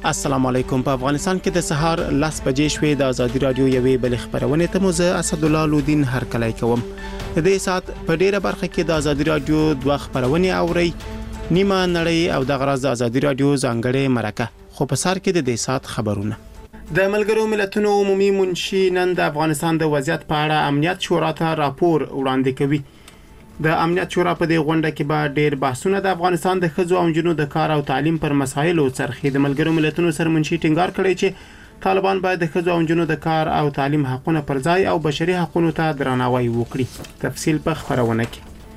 السلام علیکم. په افغانستان کې د سهار 10 بجې شوې د ازادي رادیو یوې بل خبرونه ته موزه اسد الله لودین هر کله کوم. د دې سات په ډیره برخه کې د ازادي رادیو دوه خبرونه اوري، نیمه نړۍ او د غراز ازادي رادیو ځانګړې مرکه. خو په سر کې د دې سات خبرونه. د ملګرو ملتونو عمومي منشي نن د افغانستان د وضعیت په اړه امنیت شورا ته راپور وړاندې کوي. د امنیت شورا په دې غونډه کې به ډېر بحثونه د افغانستان د ښځو او نجونو د کار او تعلیم پر مسایلو څرخي. د ملګرو ملتونو سرمنشي ټینګار کړی چې طالبان باید د ښځو او نجونو د کار او تعلیم حقونه پر ځای او بشري حقوقو ته درناوی وکړي. تفصیل په خبرونه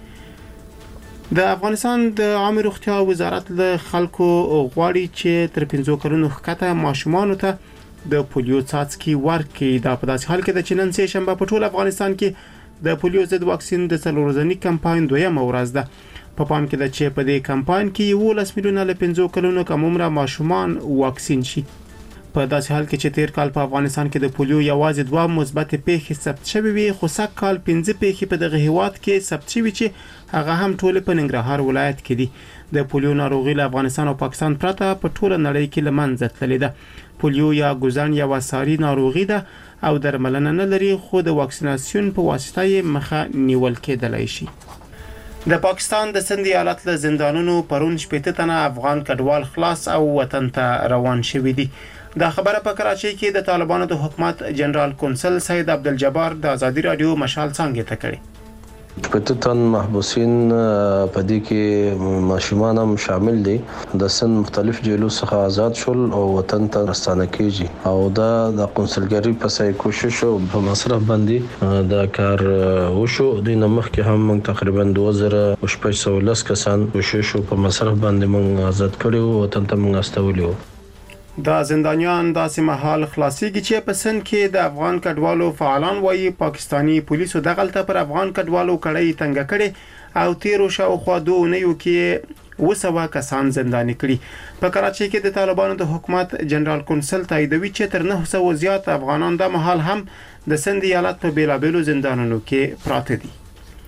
کې. د افغانستان د عامه روغتیا وزارت له خلکو غواړي چې تر 15 کلونو ښکته ماشومان ته د پولیو څاڅکي ورکړي. دا په داسې حال کې د نن سه شنبه په ټول افغانستان کې د پولیو ضد واکسین د څلورځنی کمپاین دویمه ورځ ده. په پام کې ده چې په دې کمپاین کې 11 میلیونه له 15 کلونو کم عمره ماشومان واکسین شي. په داسې حال کې چې تیر کال په افغانستان کې د پولیو یوازې 2 مثبت پیښې ثبت شوې وي، خو سږ کال 15 پیښې په دغه هیواد کې ثبت شوې چې هغه هم ټول په ننګرهار ولایت کې دي. د پولیو ناروغي له افغانستان او پاکستان پرته په ټوله نړۍ کې لمنځه تللې ده. پولیو یا ګوزن یو ساري ناروغي ده او درملنه نه لري، خو د واکسیناسیون په واسطه یې مخه نیول کېدلای شي. د پاکستان د سند ایالت له زندانونو پرون 18 تنه افغان کډوال خلاص او وطن ته روان شوي دي. دا خبره په کراچۍ کې د طالبانو د حکومت جنرال کونسل سید عبدالجبار د ازادي رادیو مشال څنګه ته کړی. پتتن محبوسین په دې کې ماشومان هم شامل دي. د سن مختلف جیلو څخه آزاد شول او وطن ته راستانه کیږي او دا د قونسلګری په سای کوشش او په مصرف باندې دا کار وشو. د نمخ کې هم موږ تقریبا 2510 کسان کوشش په مصرف باندې موږ آزاد کړو، وطن ته موږ استولیو. دا زندانیان داسې محل خلاصيږي چې په سن کې د افغان کډوالو فعالان وایي پاکستانی پولیسو دغلطه پر افغان کډوالو کړی تنګ کړي او تیرو شاوخوا 2 اونیو کې 200 کسان زنداني کړي. په کراچۍ کې د طالبانو د حکومت جنرال کونسل تاییدوي چې تر 900 زیات افغانان د محل هم د سند ایالت په بیلابېلو زندانونو کې پراته دي.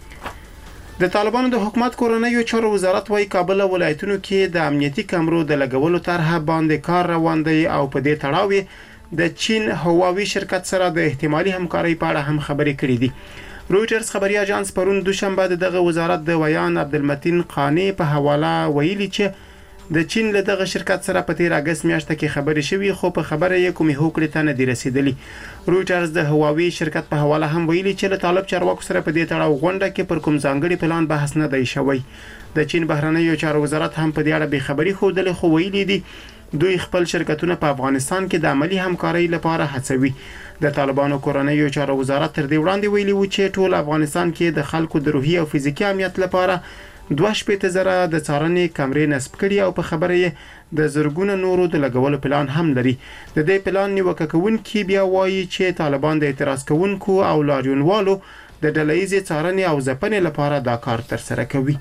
د طالبانو د حکومت کورنیو چارو وزارت وايي کابل ولایتونو کې د امنیتي کمرو د لګولو طرحه باندې کار روان دی او په دې تړاو د چین هواوی شرکت سره د احتمالي همکارۍ په اړه هم خبرې کړې دي. رويټرز خبري اژانس پرون دوشنبه دغه وزارت د ویان عبدالمتین قانی په حواله ویلي چې د چین له دغه شرکت سره په 13 اگست میاشت کې خبرې شوې، خو په خبره یې کومې هوکړې ته نه دی رسیدلی. رويټرز د هواوی شرکت په حواله هم ویلي چې له طالب چارواکو سره په دې تړاو غونډه کې پر کوم ځانګړي پلان بحث نه دی شوی. د چین بهرنیو چارو وزارت هم په دې اړه به خبري خوده، خو ویلي دي دوی خپل شرکتونه په افغانستان کې د عملی همکارۍ لپاره هڅوي. د طالبانو کورنیو چارو وزارت تر دې وړاندې ویلي و چې ټول افغانستان کې د خلکو د روحي او فزیکي امنیت لپاره 2.0 د څارنې کمرې نصب کړي او په خبره یې د زرګونه نورو د لګولو پلان هم لري. د دې پلان نیوکه کوونکي بیا وایي چې طالبان د اعتراض کوونکو او لاریونوالو د ډله‌ییزې څارنې او ځپنې لپاره دا کار ترسره کوي.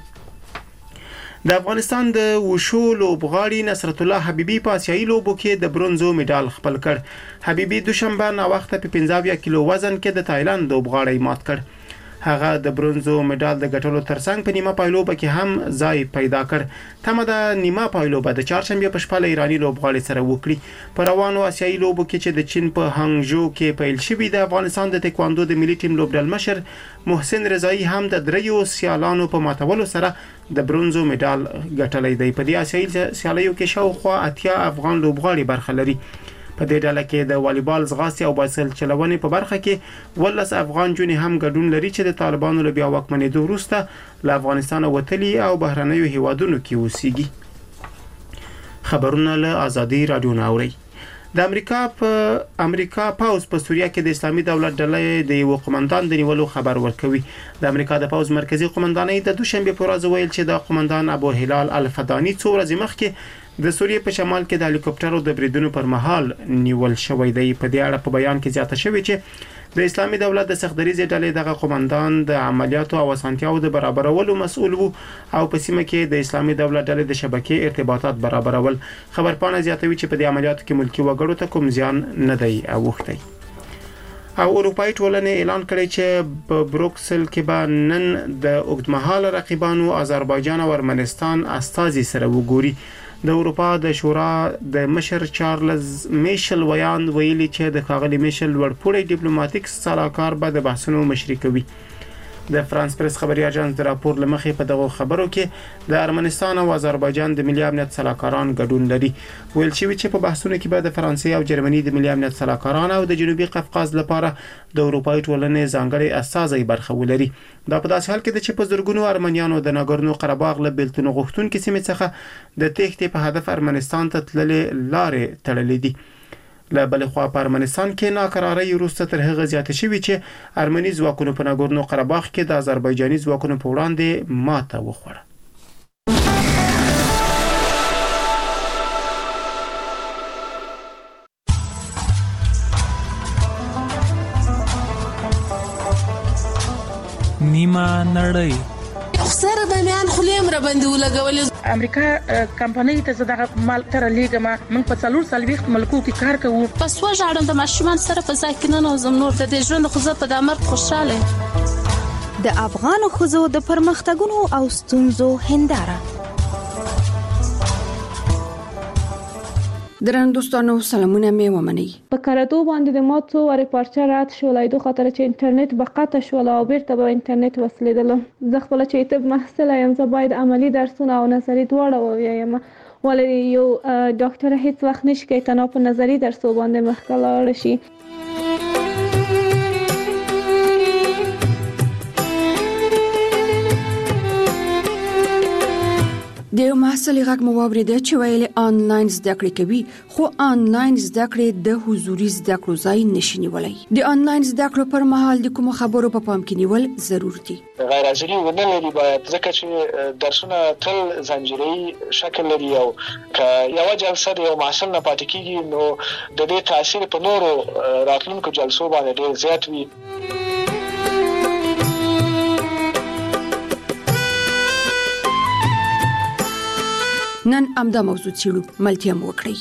د افغانستان د وشو لوبغاړي نصرت الله حبیبي په آسیایي لوبو کې د برونزو مډال خپل کړ. حبیبي دوشنبه نا وخت په 15 کیلو وزن کې د تایلند لوبغاړي مات کړ. هغه د برونزو مډال د ګټلو ترڅنګ په نیمه پایلوبه کې هم ځای پیدا کړ. تمه د نیمه پایلوبه د چهارشنبه په شپه له ایرانی لوبغاړي سره وکړي. په روانو آسیایي لوبو کې چې د چین په هانګژو کې پیل شوی، د افغانستان د تکواندو د ملي ټیم لوبډل مشر محسن رضایی هم د دریو سیالانو په ماتولو سره د برونزو مډال ګټلی دی. په دې آسیایي سیالیو کې شاوخوا 80 افغان لوبغاړي برخه لري. په دې ډله کې د والیبال، ځغاستې او بایسکل چلونې په برخه کې 12 افغان جونې هم ګډون لري چې د طالبانو له بیا واکمنېدو وروسته له افغانستان وتلي او بهرنیو هیوادونو کې اوسېږي. خبرونه له ازادي رادیو ناوري. د امریکا پاوز په سوریه کې د اسلامي دولت ډلې د یو قومندان د نیولو خبر ورکوي. د امریکا د پاوز مرکزی قومندانۍ د دوشنبه په ورځ ویل چې د قومندان ابو هلال الفدانی څو ورځې مخکې د سوریې په شمال کې د هلیکوپټرو د بریدونو پر مهال نیول شوی دی. په دې اړه په بیان کې زیاته شوی چې د اسلامي دولت د سختدریزې ډلې دغه قومندان د عملیاتو او اسانتیاو د برابرولو مسؤل وو او په سیمه کې د اسلامي دولت ډلې د شبکې ارتباطات برابرول. خبرپاڼه زیاتوي چې په دې عملیاتو کې ملکی وګړو ته کوم زیان نه دی اوښتی. او اروپאי ټولنې اعلان کړی چې په بروکسل کې به نن د اوږدمهاله رقیبانو آذربایجان او ارمنستان استازي سره وګوري. د اروپا د شورا د مشر چارلز میشل ویان ویلي چې د ښاغلي میشل ورپوړی ډیپلوماټیک سلاکار به د بحثونو مشري کوي. د فرانس پریس خبري اژانس د راپور لمخې په دغه خبرو کې د ارمنستان او آذربایجان د ملي امنیت سلاکاران ګډون لري. ویل شوی چې په بحثونو کې به د فرانسې او جرمني د ملي امنیت سلاکاران او د جنوبي قفقاز لپاره د اروپאי ټولنې ځانګړي استازي برخه ولري. دا په داسې حال کې د چې په زرګونو ارمنیانو د ناګورنو قرهباغ له بیلتون غوښتونکو سیمې څخه د تېښتې په هدف ارمنستان ته تللې لارې تړلې دي. له بل خوا په ارمنستان کې ناکراری وروسته تر هغه زیاته شوې چې ارمني ځواکونو په ناګورنو قرهباغ کې د آذربایجاني ځواکونو په وړاندې ماته وخوړه. نیمه نړۍ سره د میان خلیم را باندې ولګولې. امریکا کمپنۍ ته زداغه مال تر لیګه ما من په 440 ملکو کې کار کوو. پس وژاړم د ماشومان سره په ځای کې نه نوزم نور د ژوند خو زه په دمر خوشاله. د افغان خزو د پرمختګونو او ستونزو هنداره. درنو دوستانو سلامونه مې ومنئ. په کاراتو باندې د مات څو وری پارچه رات شولای دوه خاطر چې انټرنیټ به قطع شول او بیرته به انټرنیټ وسلیدل. زه خپل چې طب محصله یم، زه باید عملی درسونه او نظری دواړه ووایم. ولې یو ډاکټر هیڅ وخت نشي تنها په نظری درسو باندې مخکې لاړ شي. د یو محصل غږ مو واورېده چې ویلي آنلاین زده کړې کوي، خو آنلاین زده کړې د حضوري زده کړو ځای نشي نیولای. د آنلاین زده کړو پر مهال د کوم خبرو په پام کې نیول ضروري دي. غیر حاضري ونه لري باید، ځکه چې درسونه تل زنجیري شکل لري او که یو جلسه د یو محصل نه پاتې کیږي نو د دې تاثیر په نورو راتلونکو جلسو باندې ډېر زیات وي. نن امدا موضوع چیرو ملتیا مو وکړئ.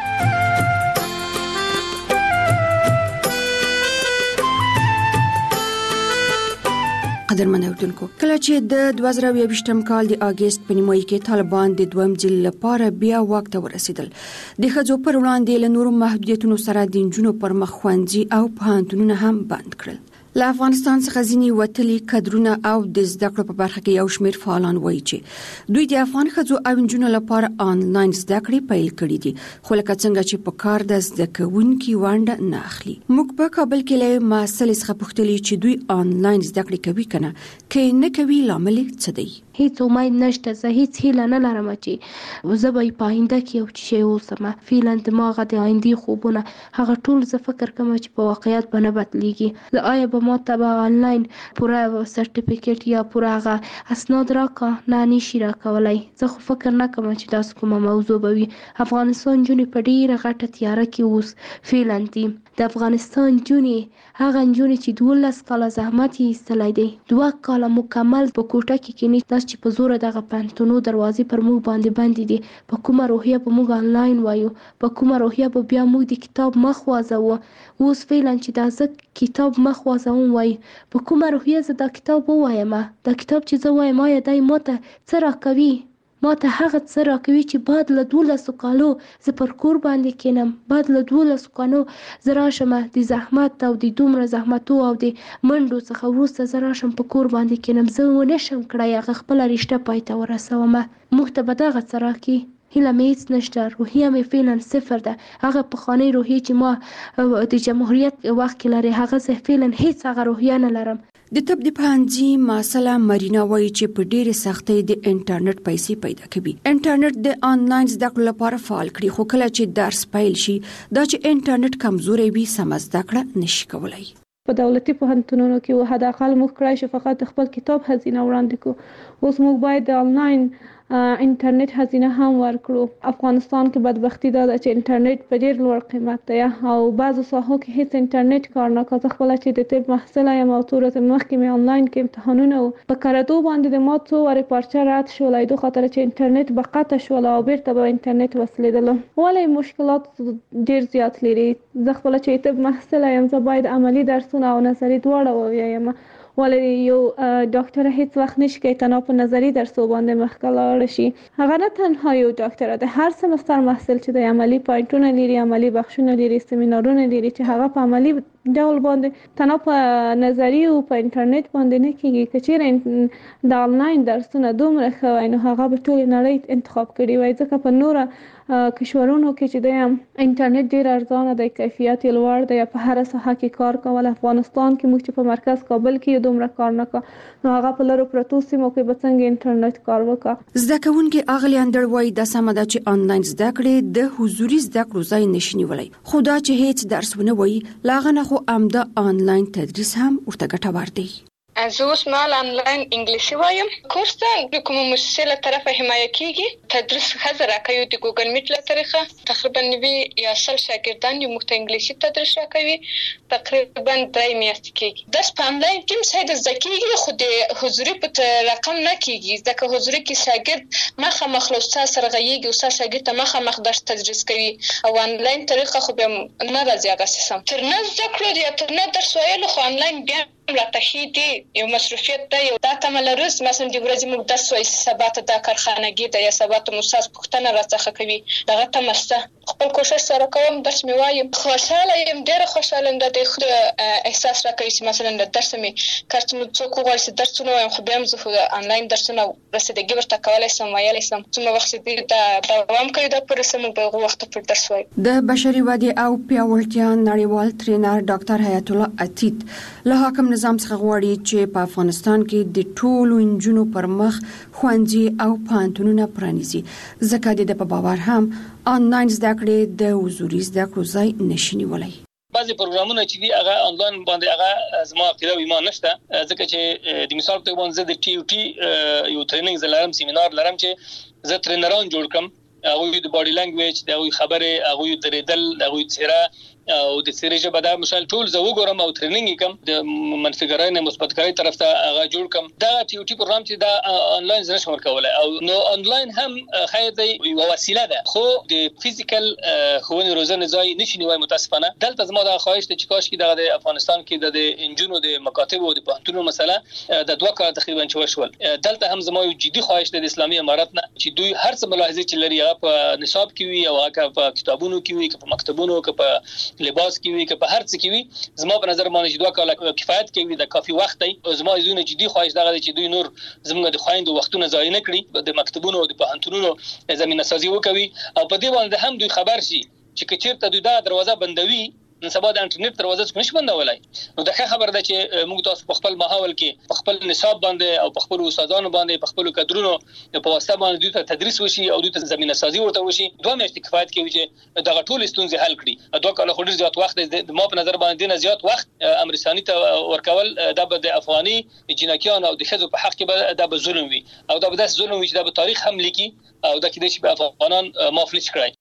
قدرمن اوردونکو، کله چې د 2022م کال د اگست په نیمایي کې طالبان د دویم ځل لپاره بیا واک ته ورسېدل، د ښځو پر وړاندې له نورو محدودیتونو سره د نجونو پر مخ ښوونځي او پوهنتونونه هم بند کړل. له افغانستان څخه ځینې وتلي کډرونه او د زده کړو په برخه کې یو شمېر فعالان وایي چې دوی د افغان ښځو او نجونو لپاره آنلاین زده کړې پیل کړې دي، خو لکه څنګه چې په کار د زده کوونکي ونډه نه اخلي. موږ په کابل کې له محصل څخه پوښتلي چې دوی آنلاین زده کړې کوي کنه، کې نه کوي لامل څه دی؟ هیڅ امید نشته، زه هیڅ هیله نه لرم چې زه به په آینده کې یو شی اوسم. فعلا دماغه د آیندې خوبونه هغه ټول زه فکر کوم چې په واقعیت به نه بدلیږي. زه آیا به ما ته به آنلاین پوره سرټیفیکیټ یا پوره هغه اسناد راکا؟ نه، نشي راکولای. زه خو فکر نه کوم چې داسې کومه موضوع به وي. افغانستان نجونې په ډیره غټه تیاره کې اوس فعلا دي. د افغانستان نجونې هغه نجونې چې 12 کاله زحمت یې ایستلی دی، 2 کاله مکمل په کوټه کې کینی، داس چې په زور دغه پنتونو دروازې پر موږ باندې بندې دي. په کومه روحیه به موږ آنلاین وایو؟ په کومه روحیه به بیا موږ د کتاب مخ وازوو؟ اوس فعلا چې دا زه کتاب مخ وازوم وایي، په کومه روحیه زه دا کتاب ووایم؟ دا کتاب چې زه وایم آیا دی ماته څه راکوي؟ ما ته هغه څه راکوي چې بعد له 12 کالو زه پر کور باندې کینم، بعد له 12 کالو زه راشم د زحمت او د دومره زحمتو او د منډو څخه وروسته زه راشم په کور باندې کینم، زه ونشم کړی هغه خپله رشته پای ته ورسوم. موږ ته به دغه څه راکړي؟ هیله مې هیڅ نشته، روحیه مې فعلا صفر ده. هغه پخوانۍ روحیه چې ما د جمهوریت وخت کې لري هغه زه فعلا هیڅ هغه روحیه نه لرم. د طب د پوهنځي محصله مرینا وایي چې په ډېرې سختۍ د انټرنیټ پیسې پیدا کوي. انټرنیټ د آنلاین زده کړو لپاره فعال کړي، خو کله چې درس پیل شي دا چې انټرنیټ کمزوری وي سم زده کړه نشي کولای. په دولتي پوهنتونونو کې حداقل موږ کړای شو فقط خپل کتاب هزینه وړاندې کړو. اوس موږ باید د آنلاین انټرنیټ هزینه هم ورکړو. افغانستان کې بدبختی دا ده چې انټرنیټ په ډیر لوړ قیمت دی او بعضو ساحو کې هیڅ انټرنیټ کار نه کوي. خپل چې د طب محصله یم او تور ته مخکې مې آنلاین کې امتحانونه په کاراتو باندې د مات څو وری پارچه رات شولای دوه خاطر چې انټرنیټ به قطع شول او بیرته به انټرنیټ وسلیدل. ولې مشکلات ډیر زیات لري. زه خپل چې طب محصله یم، زه باید عملی درسونه او نظری دواړه ووایم. ولې یو ډاکټر هیڅ وخت نشي کوي تنها په نظری درسو باندې مخکې لاړ شي. هغه نه تنها یو ډاکټر دی، هر سمستر محصل چې د عملی پوینټونه لري، عملی بخښونه لري، سیمینارونه لري چې هغه په عملی ډول باندې تنها په نظری او په انټرنیټ باندې نه کیږي. که چیرې د آنلاین درسونه دومره ښه وای نو هغه به ټول نړۍ انتخاب کړي وای، ځکه په نوره کشورونو کې چې د انټرنیټ ډیر ارزانه دی، کیفیت یې لوړ دی، په هر ساحه کې کار کول. افغانستان کې موږ چې په مرکز کابل کې دومره کار نه کا نو هغه په لرو پرتو سیمو کې به څنګه انټرنیټ کار وکړي. زده کوونکي اغلی اندر وای د سمه ده چې آنلاین زده کړې د حضوري زده کړو ځای نشي نیولای، خو دا چې هیڅ درس ونه وای لاغه نه خو امده آنلاین تدریس هم ورته ګټور دی. زه اوس مهال آنلاین انګلیسي وایم. کورس د کومه مؤسسې له طرفه حمایه کیږي. تدریس ښه راکوي د ګوګل میټ له طریقه. تقریبا 90 یا 100 شاګردان یې موږ ته انګلیسي تدریس راکوي. تقریبا 3 میاشتې کیږي. درس په آنلاین کې ساده زده کیږي، خو د حضوري په رقم نه کیږي، ځکه حضوري کې شاګرد مخامخ له استاد سره غږیږي، استاد شاګرد ته مخامخ درس تدریس کوي، او آنلاین طریقه خو به نه راځي هغه سیستم. تر نه زده کړو یا تر نه درس ویلو خو آنلاین بیا راته دی یو مصروفیت دی. یو دا تمه لرو مثلا د ورځې موږ درس وایي، سبا ته دا کارخانګي ده یا سبا ته استاد پوښتنه راڅخه کوي، دغه تمه شته. خپل کوشش سره کوم، درس مې وایم، خوشاله یم، ډېره خوشاله یم. د خود احساس راکوي چې مثلا د درس مې کارت مې څوک وغواړي چې درسونه وایم، خو بیا هم زه آنلاین درسونه رسیدګي ورته کولی شم، ویلی شم. څومره وخت چې دا دوام کوي دا پروسه موږ به هغه وخت پر درس وایو. د بشري ودې او پیاوړتیا نړیوال ټرینر ډاکټر حیات الله عتیق له حاکم نظام څخه غواړي چې په افغانستان کې د ټولو انجونو پر مخ ښوونځي او پوهنتونونه پرانیزي، ځکه د په باور هم آنلاین زده کړې د حضوري زده کړو ځای نشي نیولای. بعضی پروګرامونه چې دي هغه آنلاین باندې هغه زما عقیده او ایمان نشته، ځکه چې د مثال په توګه زه د ټي او ټي یو ټریننګ زلارم سیمینار لرم چې زه ټرینران جوړ کړم، هغه د باډي لانګویج، د هغه خبره، هغه درېدل، هغه څیره او د سری ژبه دا مثال ټول زه وګورم او ټریننګ کوم، د منفي نه مثبت کاری طرف ته هغه جوړ کوم. دا ټي او ټي پروګرام چې دا آنلاین زنه شمول کولای او نو آنلاین هم خیر دی یو وسیله ده، خو د فزیکل خوونې روزنه ځای نشي نیوای. متاسفانه دلته زما د خواهش ته چې کاش کې د افغانستان کې د انجونو د مکاتب او د پوهنتونونو مسله د دوه کال تقریبا شول. دلته هم زما یو جدي خواهش ده د اسلامي امارات نه چې دوی هر څه ملاحظه چې لري هغه په نصاب کې وي او هغه په کتابونو کې وي، په مکتبونو کې، په لباس کې وي، که په هر څه کې وي. زما په نظر باندې چې 2 کال کفایت کوي، د کافي وخت دی. زما زونه جدي خواهش دغه چې دوی نور زموږ د خويندو وختونه ضایع نه کړي، د مکتبونو او د پوهنتونونو زمينه سازي وکوي او په دې باندې هم دوی خبر شي چې کچیرته دوی دا دروازه بندوي نن سبا د انټرنیټ دروازه څنګه نشي بندولای. نو دا خبر ده چې موږ تاسو په خپل ماحول کې په خپل نصاب باندې او په خپل استادانو باندې په خپل کادرونو په واسطه باندې دوی ته تدریس وشي او دوی ته زمينه سازي ورته وشي. 2 میاشتې کفایت کوي چې دا ټول ستونزې حل کړي. 2 کال خو ډیر زیات وخت د ما په نظر باندې نه زیات وخت امریکایي ته ورکول دا به د افغاني جنکیان او د خزو په حق کې دا به ظلم وي او دا به ظلم وي چې دا به تاریخ هم لیکي او دا کې چې افغانان معاف نشي کړای.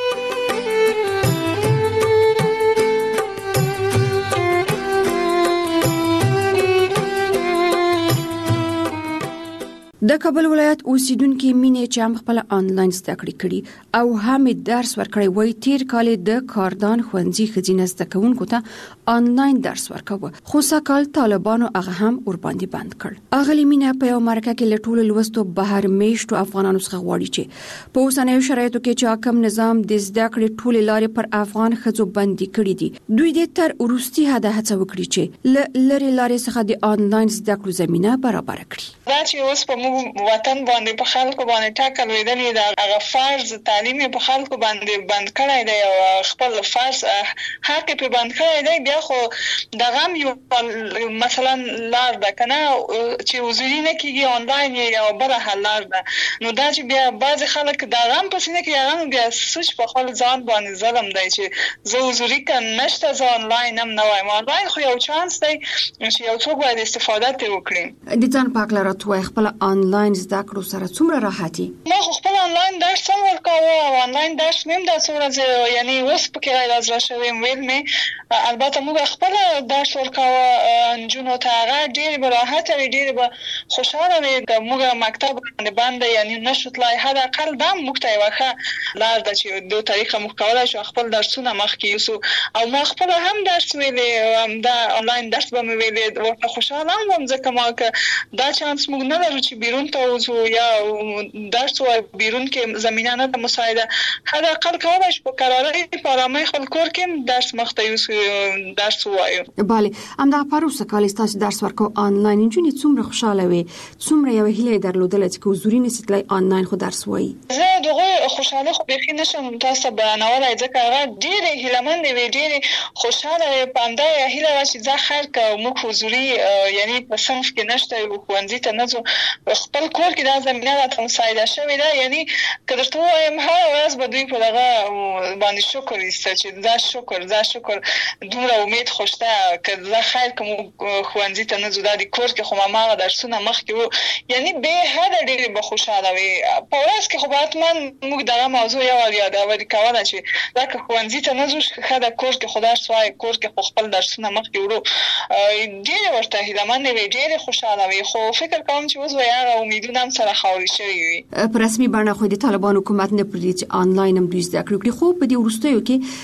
د کابل ولایت اوسیدونکو مینې چې هم خپل آنلاین زده کړې کړي او هم درس ورکړی وای، تیر کال د کاردان ښوونځي خزینه زده کوونکو ته آنلاین درس ورکاوه، خو سکهال طالبانو هغه هم ور باندې بند کړ. اغلی مینې په یو مرکه کې لټول لوستو بهر میشتو افغانانو څخه غواړي چې په اوسنیو شرایطو کې چې حاکم نظام د زده کړې ټول لارې پر افغان خزو باندې کړې دي، دوی د تر ورستي هدا هڅه وکړي چې لری لارې څخه د آنلاین زده کړو زمينه برابر کړي. دا چې اوس په وطن باندې په خلکو باندې ټاکل ویدلې دا هغه فرض تعلیمي په خلکو باندې بند کړای دی او خپل فرض حق په بند کړای دی. بیا خو دغه یو مثلا لار ده کنه چې حضوري نه کیږي، آنلاین یا بل حل لار ده. نو دا چې بیا بعض خلک دا غم پسینه کې هغه بیا سوچ په خپل ځان باندې ظلم دی چې زه حضوري کنه نشته، زه آنلاین هم نه وایم. آنلاین خو یو چانس دی چې یو څوک باید استفاده ترې وکړي. د ځان پاک لاره توای خپل آنلاین زده کړو سره څومره راحتي؟ ما خپل آنلاین درس هم ورکاوه او آنلاین درس مې د څورځ یعنی اوس په کې راځل شوی ویل مې البته موږ خپل درس ورکاوه انجونو ته هغه ډېر راحت او ډېر خوشاله وي د موږ مکتب باندې یعنی نشو تلای هدا اقل دا موږ ته واخه لار د چې دوه طریقه موږ کولای شو خپل درسونه مخکې یوسو او ما خپل هم درس ویلې هم دا آنلاین درس به مې ویلې ورته خوشاله هم ځکه ما دا چانس موږ نه لرو چې بیرون ته وځو یا درس وای بیرون کې زمينه نه مساعده هدا اقل کولای شو په قرارې په آرامۍ خپل کور کې درس مخته یوسو درس وایو. بله همدا پروسه کال تاسو درس ورکو آنلاین انجونی څومره خوشاله وي څومره یو هیله درلودل چې حضوري نسیتلای آنلاین خو درس وایي. زه دغه خوشاله خو به نشم تاسو بیانولای ځکه هغه ډېر هیلمن دی ډېر خوشاله پاندا هیله چې ځا خیر که موږ حضوري یعنی په صنف کې نشته او ښوونځي ته نه ځو خپل کور کې دا زمينه راته مساعده شوې ده یعنی کله ته وایم هر ورځ به دوی په دغه باندې شکر ایسته چې دا شکر دومره امید خوشته که زه خیر که موږ ښوونځي ته نه ځو دا د کور کې خو ما درسونه مخکې وو یعنی به هدا ډېر به خوشاله وي په ورځ کې خو حتما موږ دغه موضوع یو یادوي کوله چې دا که ښوونځي ته نه ځو خدا کور کې خدای سوای کور کې خو خپل درسونه مخکې ورو ډېر ورته هیلمن وي ډېر خوشاله وي خو فکر کوم چې اوس وایي امیدونه هم سره خاوري شوي وي. په رسمي بڼه خو د طالبان حکومت نه پرې چې آنلاین هم دوی زده کړو خو په دې وروستیو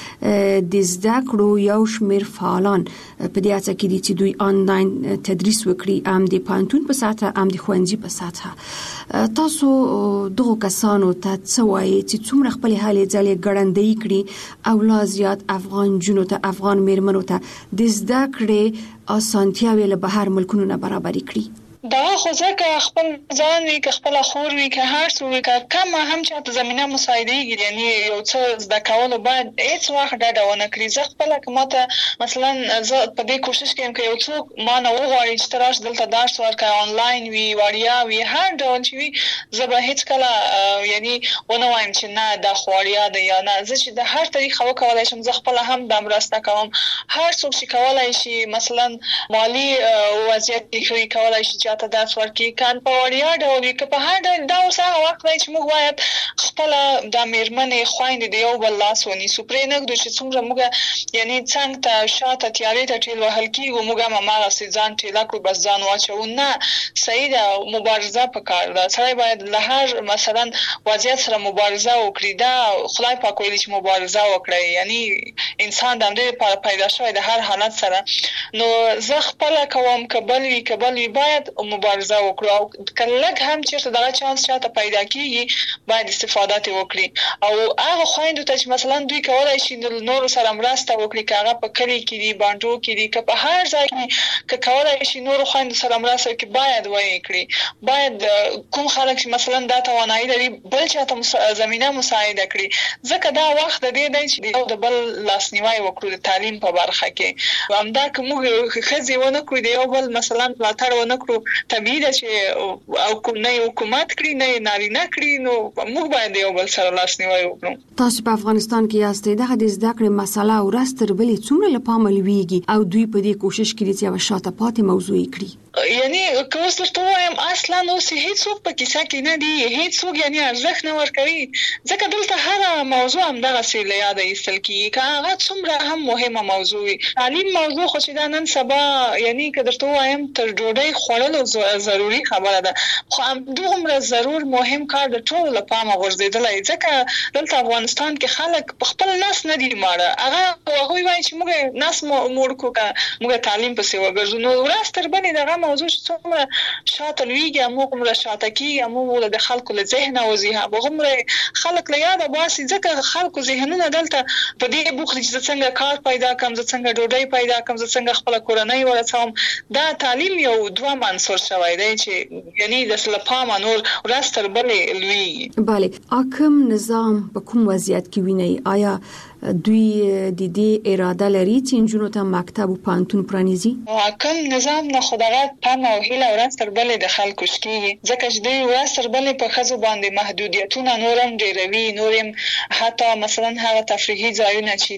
کې د زده کړو یو شمېر فعالان په دې اړه کې دي چې دوی آنلاین تدریس وکړي هم د پانتون په ساته هم د ښوونځي په ساته تاسو دغه کسانو ته څه وایي چې څومره خپل حالې ځلې ګړندۍ کړي او لا زیات افغان جنو ته افغان میرمنو ته د زده کړې اسانتیاوې له بهر ملکونو نه برابر کړي؟ دا خو ځکه خپل ځان وی که خپل خور وی که هر څو وی که کم هم چې زمينه مساعدهږي یعنی یو څه زده کول بعد هیڅ وخت ډډه ونه کړی زه خپل کومه مثلا زه په دې کوشش کوم چې یو څوک ما نه وغواړي چې تراش دلته درس ورکړي آنلاین وی وړیا وی هر ډول چې وی زه به هیڅ کله یعنی ونه وایم چې نه دا خوړیا ده یا نه زه چې د هر طریقه وکولای شم زه خپل هم د مرسته کوم هر څوک چې کولای شي مثلا مالی وضعیت کې کولای شي ته درس ورکړي کان په وړیا ډول کې په هر ډول دا اوسه وخت دی چې موږ باید خپل د میرمنې خويندې دی یو بل لاس ونیسو پرې نه د چې څومره موږ یعنی څنګه ته شاته تیارې ته ټیل وهل کیږي موږ ما سيزان ټیلا کو بس ځان واچو نه صحیح ده مبارزه پکار ده سړی باید له هر مثلا وضعیت سره مبارزه وکړي دا خدای پاک ویلي چې مبارزه وکړي یعنی انسان د همدې لپاره پیدا شوی د هر حالت سره نو زه خپل کوم کبل باید مبارزه وکړو او کله هم چې دا چانس شاته پیدا کیږي باید استفاده وکړي او هغه خويندو ته چې مثلا دوی کولای شي نور سره مرسته وکړي کاغه په کلی کې دی باندې کې دی که په هر ځای کې کولای شي نور خويندو سره مرسته وکړي باید وایي کړي باید کوم خلک چې مثلا دا توانایي لري بل چاته زمينه مساعده کړي ځکه دا وخت د دې دی چې د بل لاسنیوي وکړو د تعلیم په برخه کې همدا کوم خزي ونه کړی دی او بل مثلا پلاتړ ونه کړو طبيعي ده چې او کوم نه حکومت کړی نه نارینه کړی نو موږ باید یو بل سره لاسنیوي وکړو. تاسو په افغانستان کې یاستئ دغه د زده کړې مسله او راستر بلې څومره لپاره لویږي او دوی په دې کوشش کوي چې یو شاته پاتې موضوع کړي یعنی که اوس ته وایم اصلا نو هیڅ څوک په کیسه کې نه دی هیڅ څوک یعنی ارزښت نه ورکوي ځکه دلته هر موضوع هم دغه سیله یاد ایستل کیږي که هغه څومره هم مهمه موضوع وي تعلیم موضوع خو چې دا نن سبا یعنی که درته وایم تر ډوډۍ خوړلو ضروري خبره ده خو دومره ضرور مهم کار د ټول لپاره غورځیدلای ځکه دلته افغانستان کې خلک په خپل ناس نه دی ماړه هغه وایي چې موږ ناس موږ کوکه موږ تعلیم پسې وګرځو نو ورستر باندې دغه موضوع چې څومره شاته لویږي موږ شاته کیږي موږ د خلکو له ذهن او ذهن هغه خلک له یاده باسي ځکه خلکو ذهنونه دلته په دې بوخت چې څنګه کار پیدا کوم څنګه ډوډۍ پیدا کوم څنګه خپل کورنۍ ورسوم دا تعلیم یو دوه منصور شوی دی چې یعنی د سلپامه نور ورستر بلې لوی بله حاکم نظام په کوم وضعیت کې ویني آیا دوی د دې اراده لري چې انجونو ته مکتب او پانتون پرانیزي حاکم نظام نه خدای پام او هیله ورستر بلې د خلکو شکیږي ځکه چې دوی ورستر بلې په خزو باندې محدودیتونه نورم ډیروي نورم حتی مثلا هغه تفریحي ځایونه چې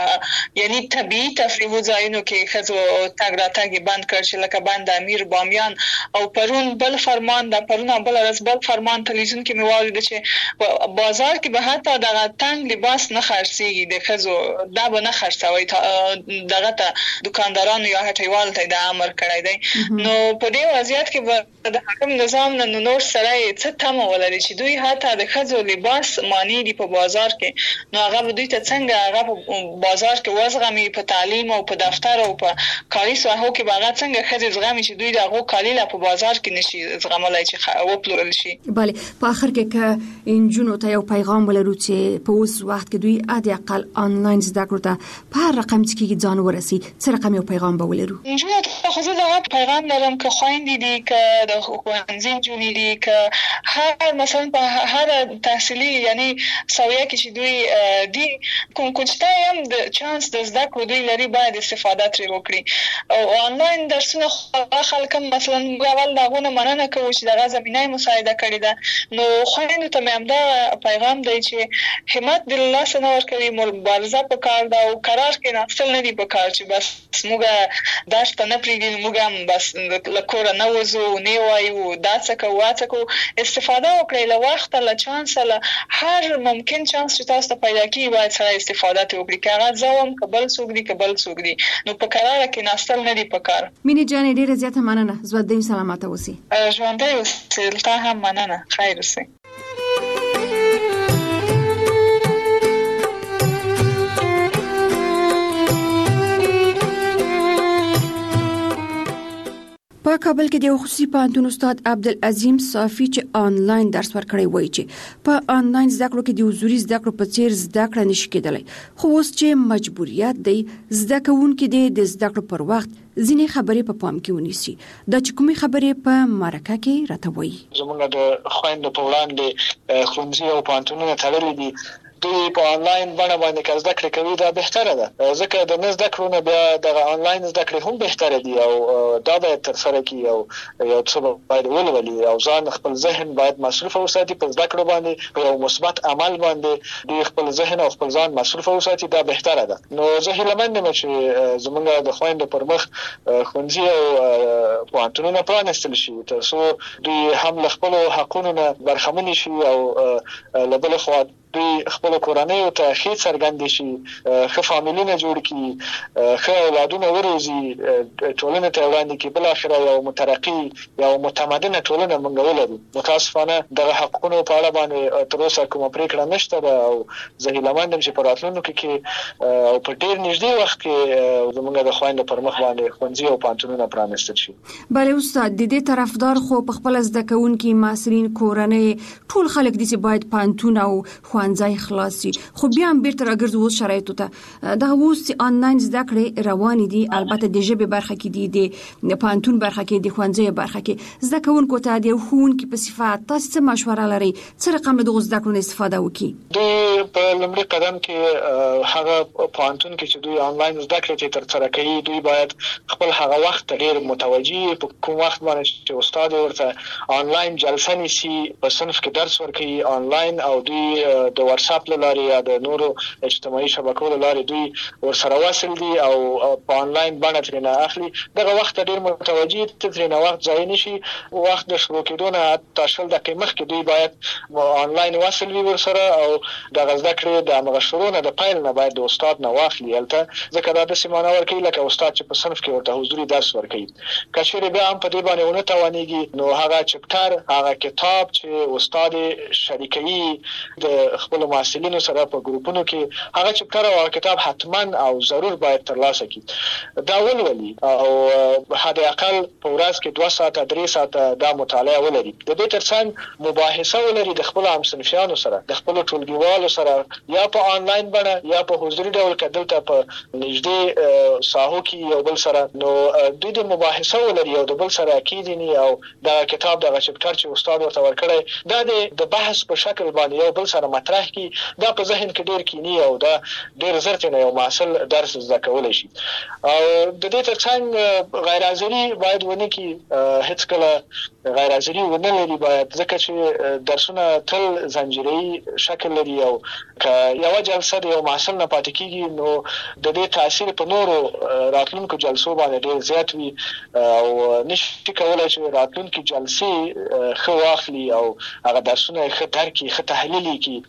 دي یعنی طبيعي تفریحي ځایونو کې خزو تاګ راتګ بند کړ چې لکه بند امیر بامیان او پرون بل فرمان د پرونه بل ورځ بل فرمان تلویزیون کې موارد چې بازار کې به حتی د تنگ لباس نه خرڅيږي د خزو دا به نه خرڅوي دغه ته دکاندارانو یا هټیوال ته د امر کړی دی نو په دې وضعیت کې د حاکم نظام نه نور سره څه تمه ولري چې دوی حتی د خزو لباس مانی دي په بازار کې نو هغه دوی ته څنګه هغه په بازار کې وزغمي په تعلیم او په دفتر او په کاري ساحو کې باغ څنګه خزې زغمي چې دوی دغه کالی لا په بازار کې نشي زغملای چې وپلورل شي. بله په اخر کې که انجونو ته یو پیغام ولرو چې په اوس وخت کې دوی عادي اقل آنلاین زده کړو ته په هر رقم کې ځان ورسي څه رقم یو پیغام به ولرو؟ انجونو ته خو زه پیغام لرم که خويندې دي که د ښوونځي انجونې دي که هر مثلا په هر تحصیلي یعنی سویه کې چې دوی دي کوم کوچته هم د چانس د زده کړو دوی لري باید استفاده ترې وکړي او آنلاین درسونه خلک مثلا اول داغونه مننه کوي چې دغه زمينه مساعده کړې ده نو خويندو ته هم دا پیغام دی چې همت د الله سره ورکوي مبارزه په کار دا او قرار کې ناستل نه دی په کار چې بس موږ درس ته نه پریږدي موږ هم بس لکور نه وځو نه وایو دا څه کو استفاده وکړئ له وخت له چانس له هر ممکن چانس چې تاسو ته پیدا کیږي باید سره استفاده وکړئ که هغه زوم قبل سوګ دي نو په قرار کې ناستل نه دی په کار. مینه جان ډیره زیاته مننه زو دې سلامات اوسئ. ژوندۍ اوسئ تا هم مننه خیر اوسئ. په کابل کې د خصوصي پوهنتون استاد عبدالعظیم صافي چې آنلاین درس ورکړی وایي چې په آنلاین زده کړو کې د حضوري زده کړو په څیر زده کړه نشي کېدلی خو اوس چې مجبوریت دی زده کوونکي د زده کړو پر وخت ځینې خبرې په پام کې ونیسي دا چې کومې خبرې په مرکه کې راته وایي. زموږ د خويندو په وړاندې ښوونځي او پوهنتونونه تړلي دي دوی په آنلاین باندې که زده کړې کوي دا بهتره ده ځکه د نه زده کړو نه بیا د آنلاین زده کړې هم بهتره دي او دا باید ترسره کړي او یو څه باید ولولي او ځان خپل ذهن باید مصروف وساتي په زده کړو باندې په یو مثبت عمل باندې دوی خپل ذهن او خپل ځان مصروف وساتي دا بهتره ده. نو زه هیله مند یم چې زموږ د خويندو پر مخ ښوونځي او پوهنتونونه پرانیستل شي ترڅو دوی هم له خپل حقونو نه برخمن شي او له بل خوا دوی خپل کورنۍ ته ښه څرګند شي ښه فامیلونه جوړ کړي ښه اولادونه وروزي ټولنه ته وړاندې کې بل اخر یو مترقي یو متمدنه ټولنه موږ ولرو. متاسفانه د حقوقو په اړه باندې تر اوسه کومه پریکړه نشته او زه هیله مندم چې په راتلونکي کې او په ډیر نږدې وخت کې زموږ د خويندو پر مخ باندې ښوونځي او پوهنتونونه پرانیستل شي. بله استاد د دې طرفدار خو په خپل زده کوونکي معاصرین کورنۍ ټول خلک دي چې باید پوهنتون او ښوونځي خلاصي خو بیا هم بیرته راګرځو شرایطو ته دا اوس آنلاین زده کړې روان دي البته د ژبې برخه کې دي د پوهنتون برخه کې د ښوونځي برخه کې زده کوونکو ته د ښوونکي په صفات تاسو څه مشوره لري څه رقم له دغه زده کړو استفاده وکړي؟ دوی په لومړي قدم کې هغه پوهنتون کې چې دوی آنلاین زده کړې ترسره کوي دوی باید خپل هغه وخت ډیر متوجي په کوم وخت باندې چې استاد ورته آنلاین جلسه نیسي په صنف کې درس ورکوي آنلاین او دوی د واتس اپ لاري یا د نورو اجتماعي شبکو لاري دوی ورسره وصل دي او په آنلاین باندې ترنه اخلي دغه وخت ډیر متوجي ترنه وخت ځای نشي وخت د شروع کېدو نه تاسو د قیمت کې دوی باید آنلاین وصل وي ورسره او د غزده کړې د مغشرونه د پایل نه باید د استاد نه واخلي البته ځکه دا د سیمانه ورکوي لکه استاد چې په صنف کې ورته حضوري درس ورکوي کچېره بیا هم په دې باندې ونه توانېږي نو هغه چپټر هغه کتاب چې استاد شریکي د خپل محصلینو سره په ګروپونو کې هغه چپټر او کتاب حتما او ضرور باید ترلاسه کړي دا ولولي او حد اقل په ورځ کې 2 ساعته 3 ساعته دا مطالعه ولري د دې ترڅنګ مباحثه ولري د خپل همصنفیانو سره د خپل ټولګیوالو سره یا په آنلاین باندې یا په حضوري ډول کدلته په نږدې ساحو کې یو بل سره نو دوی د مباحثه ولري او د بل سره کېدنی او دا کتاب د چپټر چې استاد ورته ورکړی دا د بحث په شکل باندې یو بل سره مطرح کی دا په ذهن کې ډیر کینی او دا ډیر زرته نه یو محصل درس زده کولای شي او د دې ترڅنګ غیر حاضری باید ونه کی هیڅ کله غیر حاضری ونه لري باید ځکه چې درسونه تل زنجیري شکل لري او که یو جلسه د یو محصل نه پاتې کیږي نو د دې تاثیر په نورو راتلونکو جلسو باندې ډیر زیات وي او نشي کولای چې راتلونکو جلسې خو واخلي او هغه درسونه ښه درک کړي ښه تحلیل کړي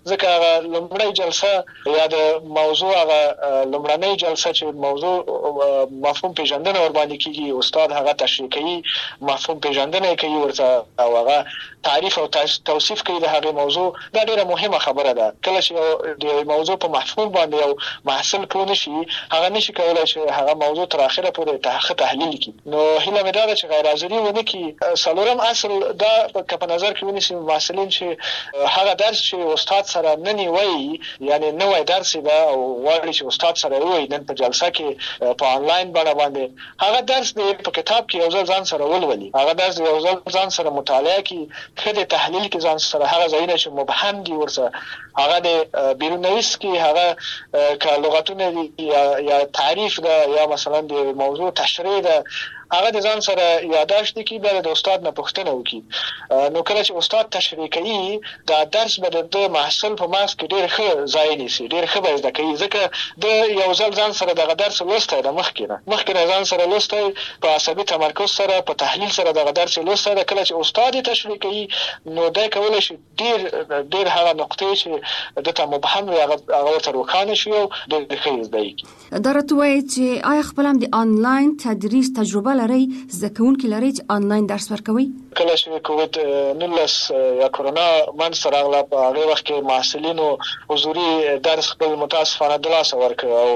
ځکه هغه لومړی جلسه یا د موضوع هغه لومړنۍ جلسه چې موضوع مفهوم پیژندنه ور باندې کیږي، استاد هغه تشریح کوي، مفهوم پیژندنه کوي ورته او هغه تعریف او توصیف کوي د هغه موضوع. دا ډیره مهمه خبره ده. کله چې د موضوع په مفهوم باندې او محصل کړو نشي، هغه نشي کولای چې هغه موضوع تر اخره پورې تحلیل کړي. نو هیله مې ده چې غیر حاضري ونه کړي. څلورم اصل دا په نظر کې ونیسي محصلین چې هغه درس چې استاد سره نه نیوي، یعنی نوې درس دا او وایي چې استاد سره وایي نن په جلسه کې په آنلاین باندې هغه درس په کتاب کې یو ځل ځان سره ولولي، هغه درس یو ځل ځان سره مطالعه کړي، کله تحلیل کې ځان سره هغه ځایونه چې مبهم دي ورسره هغه د بیرونویس کې هغه ک لغتونه یا تعریف ده یا مثلا د موضوع تشریح ده، هغه د ځان سره یاداشت کی به د استاد نه پوښتنه وکړي. نو کله چې استاد تشریح کوي دا درس به د محصل په ماس کې ډېر ښه ځای نیسي، ډېر ښه به زده کوي، ځکه د یو ځل ځان سره دغه درس لوسته د مخکې ځان سره لوسته په عصبي تمرکز سره په تحلیل سره دغه درس لوسته. کله چې استاد تشریح کوي نو دا کولای شي ډېر هغه نقطې چې دته مبهم وي هغه ورته روښانه شي او ډېر ښه زده کړي. درته وایي چې آیا خپل هم د آنلاین تدریس تجربه لري، زده کوونکي لري چې آنلاین درس ورکوي؟ کله چې کووډ 19 یا کورونا منځته راغله په هغه وخت کې محصلینو حضوري درس خپل متاسفانه د لاسه ورکړ او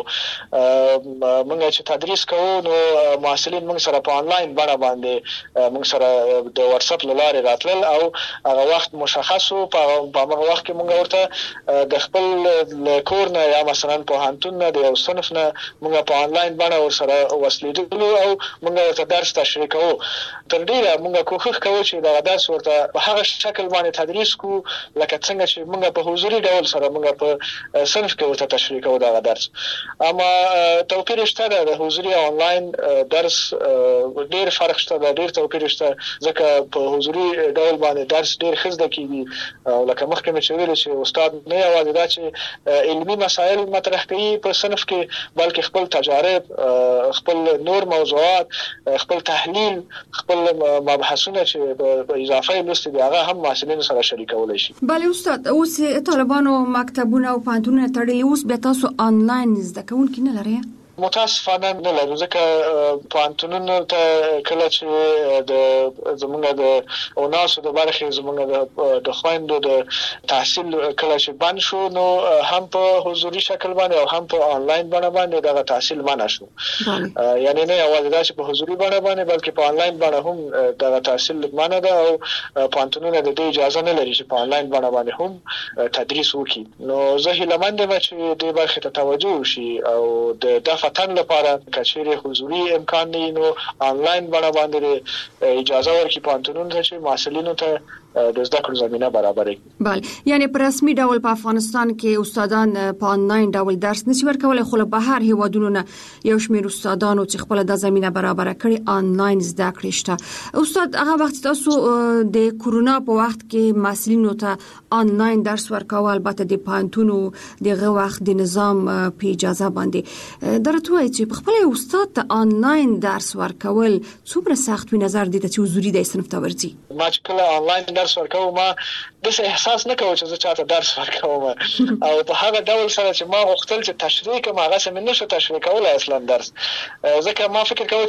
موږ چې تدریس کوو نو محصلین موږ سره په آنلاین باندې موږ سره د واتس اپ لارې راتلل او هغه وخت مشخص او په هغه وخت کې موږ ورته د خپل کور نه یا مثلا په هانتون نه د صنف نه موږ په آنلاین باندې ورسره وسلیدل او موږ ته درس تشریح کوو. تر ډیره موږ کوښښ کوو چې دا درس ورته په هغه شکل باندې تدریس کوو لکه څنګه چې موږ په حضوري ډول سره موږ په صنف کې ورته تشریح کوو دا درس. اما توپیر شته د حضوري او آنلاین درس، ډیر فرق شته، ډیر توپیر شته، ځکه په حضوري ډول باندې درس ډیر ښه زده کیږي او لکه مخکې مې ویل چې استاد نه یوازې دا چې علمي مسایل مطرح کوي په صنف کې، بلکې خپل تجارب، خپل نور موضوعات، خپل تحلیل، خپل مبحثونه چې په اضافه لوست دي هغه هم محصلین سره شریکولای شي. بله استاد، اوس طالبانو مکتبونه او پوهنتونونه تړلي، اوس به تاسو آنلاین زده کوونکي نه لرئ؟ متاسفانه نه لرو، ځکه پوهنتونونو ته کله چې د زمونږ د اوناسو د برخې زمونږ د خويندو د تحصیل کله چې بند شو نو هم په حضوري شکل باندې او هم په آنلاین باندې دغه تحصیل منع شو. یعنی نه یوازې دا چې په حضوري باندې بلکې په آنلاین باندې هم دغه تحصیل منع ده او پوهنتونونه د دې اجازه نه لري چې په آنلاین باندې هم تدریس وکړي. نو زه هیله مند یم چې دې برخې ته توجه وشي او د فتن لپاره کچېره حضوري امکان نه نو آنلاین باندې اجازه ورکړي پوهنتونونو ته چې محصلینو ته د زده کړو زمينه برابرې. بله، یعنی په رسمي ډول په افغانستان کې استادان په آنلاین ډول درس نشي ورکولای، خو په هر هیوادونو نه یو شمېر استادانو چې خپل د زمينه برابر کړي آنلاین زده کړې شته. استاد، هغه وخت تاسو د کورونا په وخت کې محصلینو ته آنلاین درس ورکول، البته د پوهنتونو دغه وخت د نظام په اجازه باندې، درته وایي چې خپل استاد ته آنلاین درس ورکول څومره سخت وي نظر دي چې حضوري د صنف ته ورځي؟ ما چې کله آنلاین درس ورکوم ما د احساس نه کوم چې زه چاته درس ورکوم او په هغه ډول سره چې ما غوښتل چې تشریح کوم هغه سم نه شو تشریح کولای اصلا درس، ځکه ما فکر کوم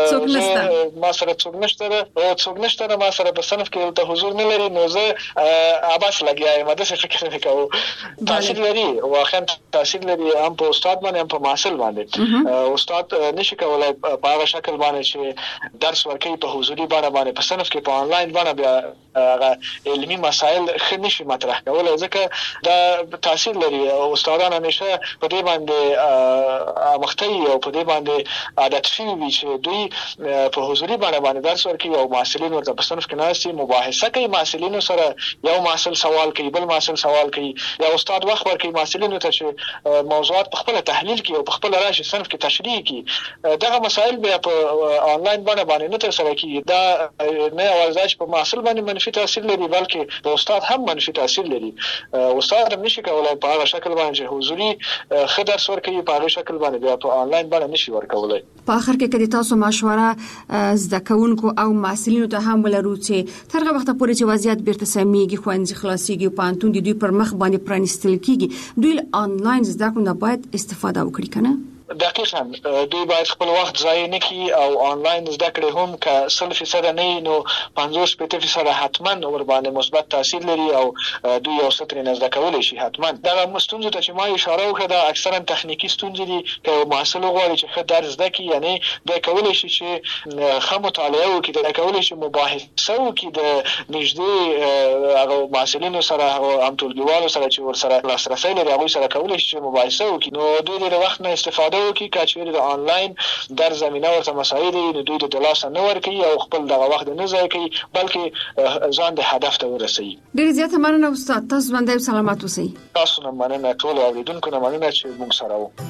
چې ما سره څوک نشته او څوک نشته ما سره په صنف کې ته حضور نه لري، نو زه اباس لګیایم د څه فکر نه کوم. تاثیر لري واقعا تاثیر لري هم په استاد باندې هم په محصل باندې. استاد نشي کولای په هغه شکل باندې چې درس ورکوي په حضوري باندې په صنف کې په آنلاین باندې هغه علمي مسایل خنشي مطرح کولای، ځکه دا تاثیر لري. استادان همیشه په دې باندې مختي او په دې باندې عادت شوي وي چې دوی په حضوري باندې درس ورکوي او محصلین ورته په صنف کې ناشتي مباحثه کوي، محصلینو سره یو محصل سوال کوي بل محصل سوال کوي، یا استاد وخت ورکوي محصلینو ته چې موضوعات په خپل تحلیل کوي او په خپل راشي صنف کې تشریح کوي. دغه مسایل به په آنلاین باندې نه تر سره کیږي. دا نه یوازې په محصل باندې منفي تاثیر تاثیر لري بلکې په استاد هم منفي تاثیر لري. استاد هم نشي کولای په هغه شکل باندې حضوري خدای ورکوي په هغه شکل باندې بیا په انلاین باندې نشي ورکولای. په اخر کې کله تاسو مشوره زده کوونکو او محصلینو ته هم ولرو چې تر هغه وخت پورې چې وضعیت بیرته سمېږي ښوونځي خلاصيږي او پانتون د دوی پر مخ باندې پرانستل کیږي دوی انلاین زده کړو نه باید استفاده وکړي کنه. دقیقاً دوی باید خپل وخت ضایع نه کړي او انلاین زده کړې هم که 100% نه نو 50% حتما ور باندې مثبت تاثیر لري او دوی یو څه ترې زده کولای شي حتما. دا ستونزې ته چې ما اشاره وکړه دا اکثرا تخنیکی ستونزې دي که محصل غواړي چې ښه درس زده کړي یعنی دا کولای شي چې ښه مطالعه وکړي دا کولای شي مباحثه وکړي د نږدې هغه محصلینو سره او همټولګیوالو سره چې ور سره لاسرسي لري هغه سره کولای شي چې مباحثه وکړي. نو دوی د وخت نه استفاده وکړي کچېر د انلاین در زمينه ورته مسایل دي دوی د لاسه نه ورکړي او خپل دغه وخت نه ضایع کوي بلکې ځان د هدف ته ورسوي. ډیر زیاته مننه استاد تاسو باندې سلامات اوسئ. تاسو نه مننه ټول اوریدونکو نه مننه چې موږ سره وو.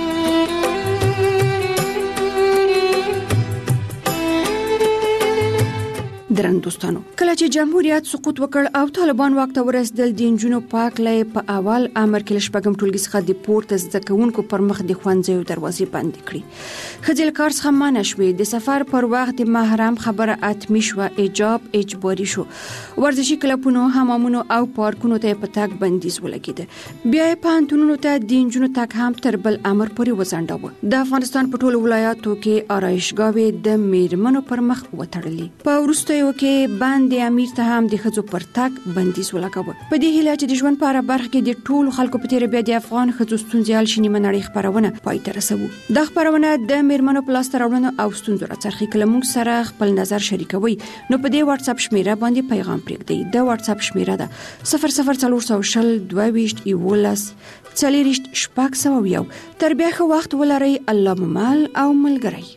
درن دوستانو کله چې جمهوریت سقوط وکړ او طالبان واک ته ورسېدل د انجونو پاک لې په اول امر کې لشپږم ټولګي څخه د پورته زده کوونکو پر مخ د ښوونځیو دروازې بند کړې. خځل کار څخه منع شوې د سفر پر وخت د محرم خبره اتمی شو حجاب اجباري شو ورزشي کلبونو حمامونو او پارکونو ته په تاک بندیز ولګید. بیا په پانتونونو ته د انجونو تاک هم تر بل امر پورې وځنډاوه. د افغانستان په ټولو ولایاتو کې آرایشګاوې د میرمنو پر مخ وتړلې. په وروسته کې باندې امیر ته هم د خځو پر تاک بندیز ولګاوه. په دې هیله چې د ژوند په اړه برخه کې د ټولو خلکو په تیر بیا د افغان خځو ستونزې حل شي منړې خبرونه پای ته رسوو. د خبرونه د میرمنو په لاس راوړنه او ستونزو راڅرخي کله موږ سره خپل نظر شریکوي نو په دې واتس اپ شمیره باندې پیغام پرېږدئ. د واتس اپ شمیره ده 00400 22 11 40 شپږ تر بیا خو وخت ولرئ. الله ممال او ملګری.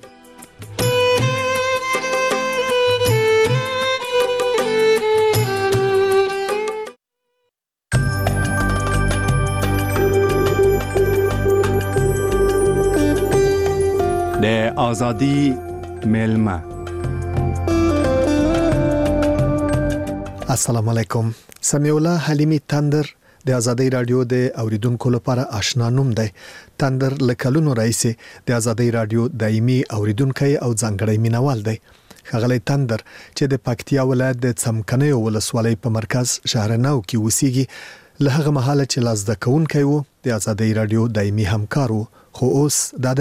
د آزادی میلمه. السلام علیکم. سمیع الله حلیمی تندر د آزادی رادیو د اوریدونکو لپاره آشنا نوم دی. تندر لکلونو رئیس د آزادی رادیو دایمي اوریدونکو او ځانګړی مینوال دی. خغلی تندر چې د پکتیا ولایت د څمکنیو ولسوالۍ په مرکز شهرنو کې وسیږي له هغه مهاله چې لازده کوونکی وو د آزادی رادیو دایمي همکار وو خو اوس د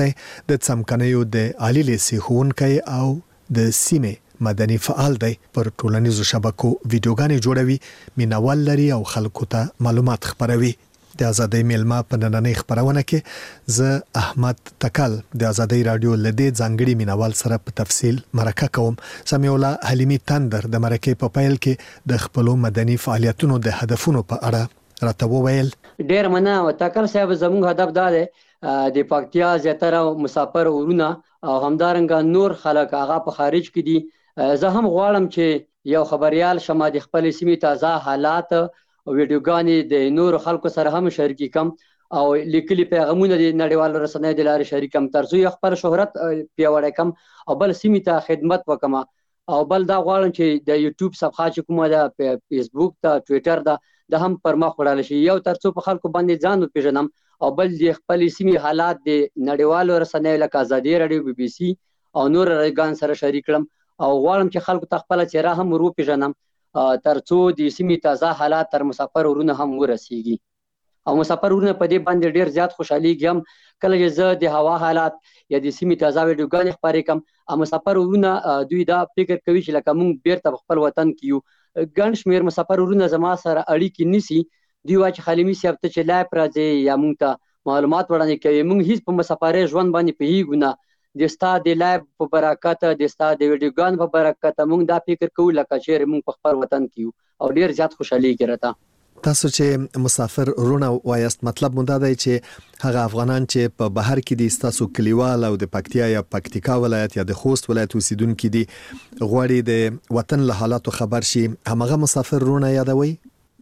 څمکنیو د عالی لیسې ښوونکی او د سیمې مدني فعال دی. پر ټولنیزو شبکو ویډیوګانې جوړوي مینوال لري او خلکو ته معلومات خپروي. د آزادی میلمه په نننۍ خبرونه کې زه احمد تکل د آزادی رادیو لدې ځانګړي مینوال سره په تفصیل مرکه کوم. سمیع الله حلیمی تندر د مرکې په پیل کې د خپل مدني فعالیتونو د هدفونو په اړه راته وویل. ډیر مننه تکل صاحب زموږ هدف دا دی د پکتیا زیاتره مسافر ورونه او همدارنګه نور خلک هغه په خارج کې دي. زه هم غواړم چې یو خبريال شمه د خپل سیمې تازه حالات او ویډیوګانې د نور خلکو سره هم شریک کم او لیکلي پیغامونه د نړیوالو رسنیو د لارې شریکم ترڅو خپل شهرت پیاوړی کم او بل سیمې ته خدمت وکم او بل دا غواړم چې د یوټیوب صفحه چې کومه ده فیسبوک ته ټویټر ده د هم پر مخ وړل شي یو ترڅو په خلکو باندې ځان وپیژنم او بل د خپل سیمې حالات د نړیوالو رسنیو لکه آزادي رادیو بي بي سي او نور رادیوګان سره شریک کړم او غواړم چې خلکو ته خپل چهره هم وروپیژنم ترڅو د سیمې تازه حالات تر مسافر ورونه هم ورسیږي او مسافر ورونه په دې باندې ډیر زیات خوشحاليږي هم کله چې زه د هوا حالات یا د سیمې تازه ویډیوګانې خبرې کوم او مسافر ورونه دوی دا فکر کوي چې لکه موږ بیرته خپل وطن کې یو. ګڼ شمېر مسافر ورونه زما سره اړیکې نیسي دوی وايي چې خلیمي صاحب ته چې لایف راځي یا موږ ته معلومات وړاندې کوي موږ هیڅ په مسافرۍ ژوند باندې پوهیږو نه د ستا د لایف په برکت د ستا د ویډیوګان په برکت موږ دا فکر کوو لکه چې موږ په خپل وطن کې یو او ډیر زیات خوشحالي راته. تاسو چې مسافر رونه وایست مطلب مونږ دا دی چې هغه افغانان چې په بهر کې دي تاسو کلیوال او د پکتیا یا پکتیکا ولایت یا د خوست ولایت اوسیدونکو دي غواړي د وطن له حالاتو خبر شي همغه مسافر رونه یادوي.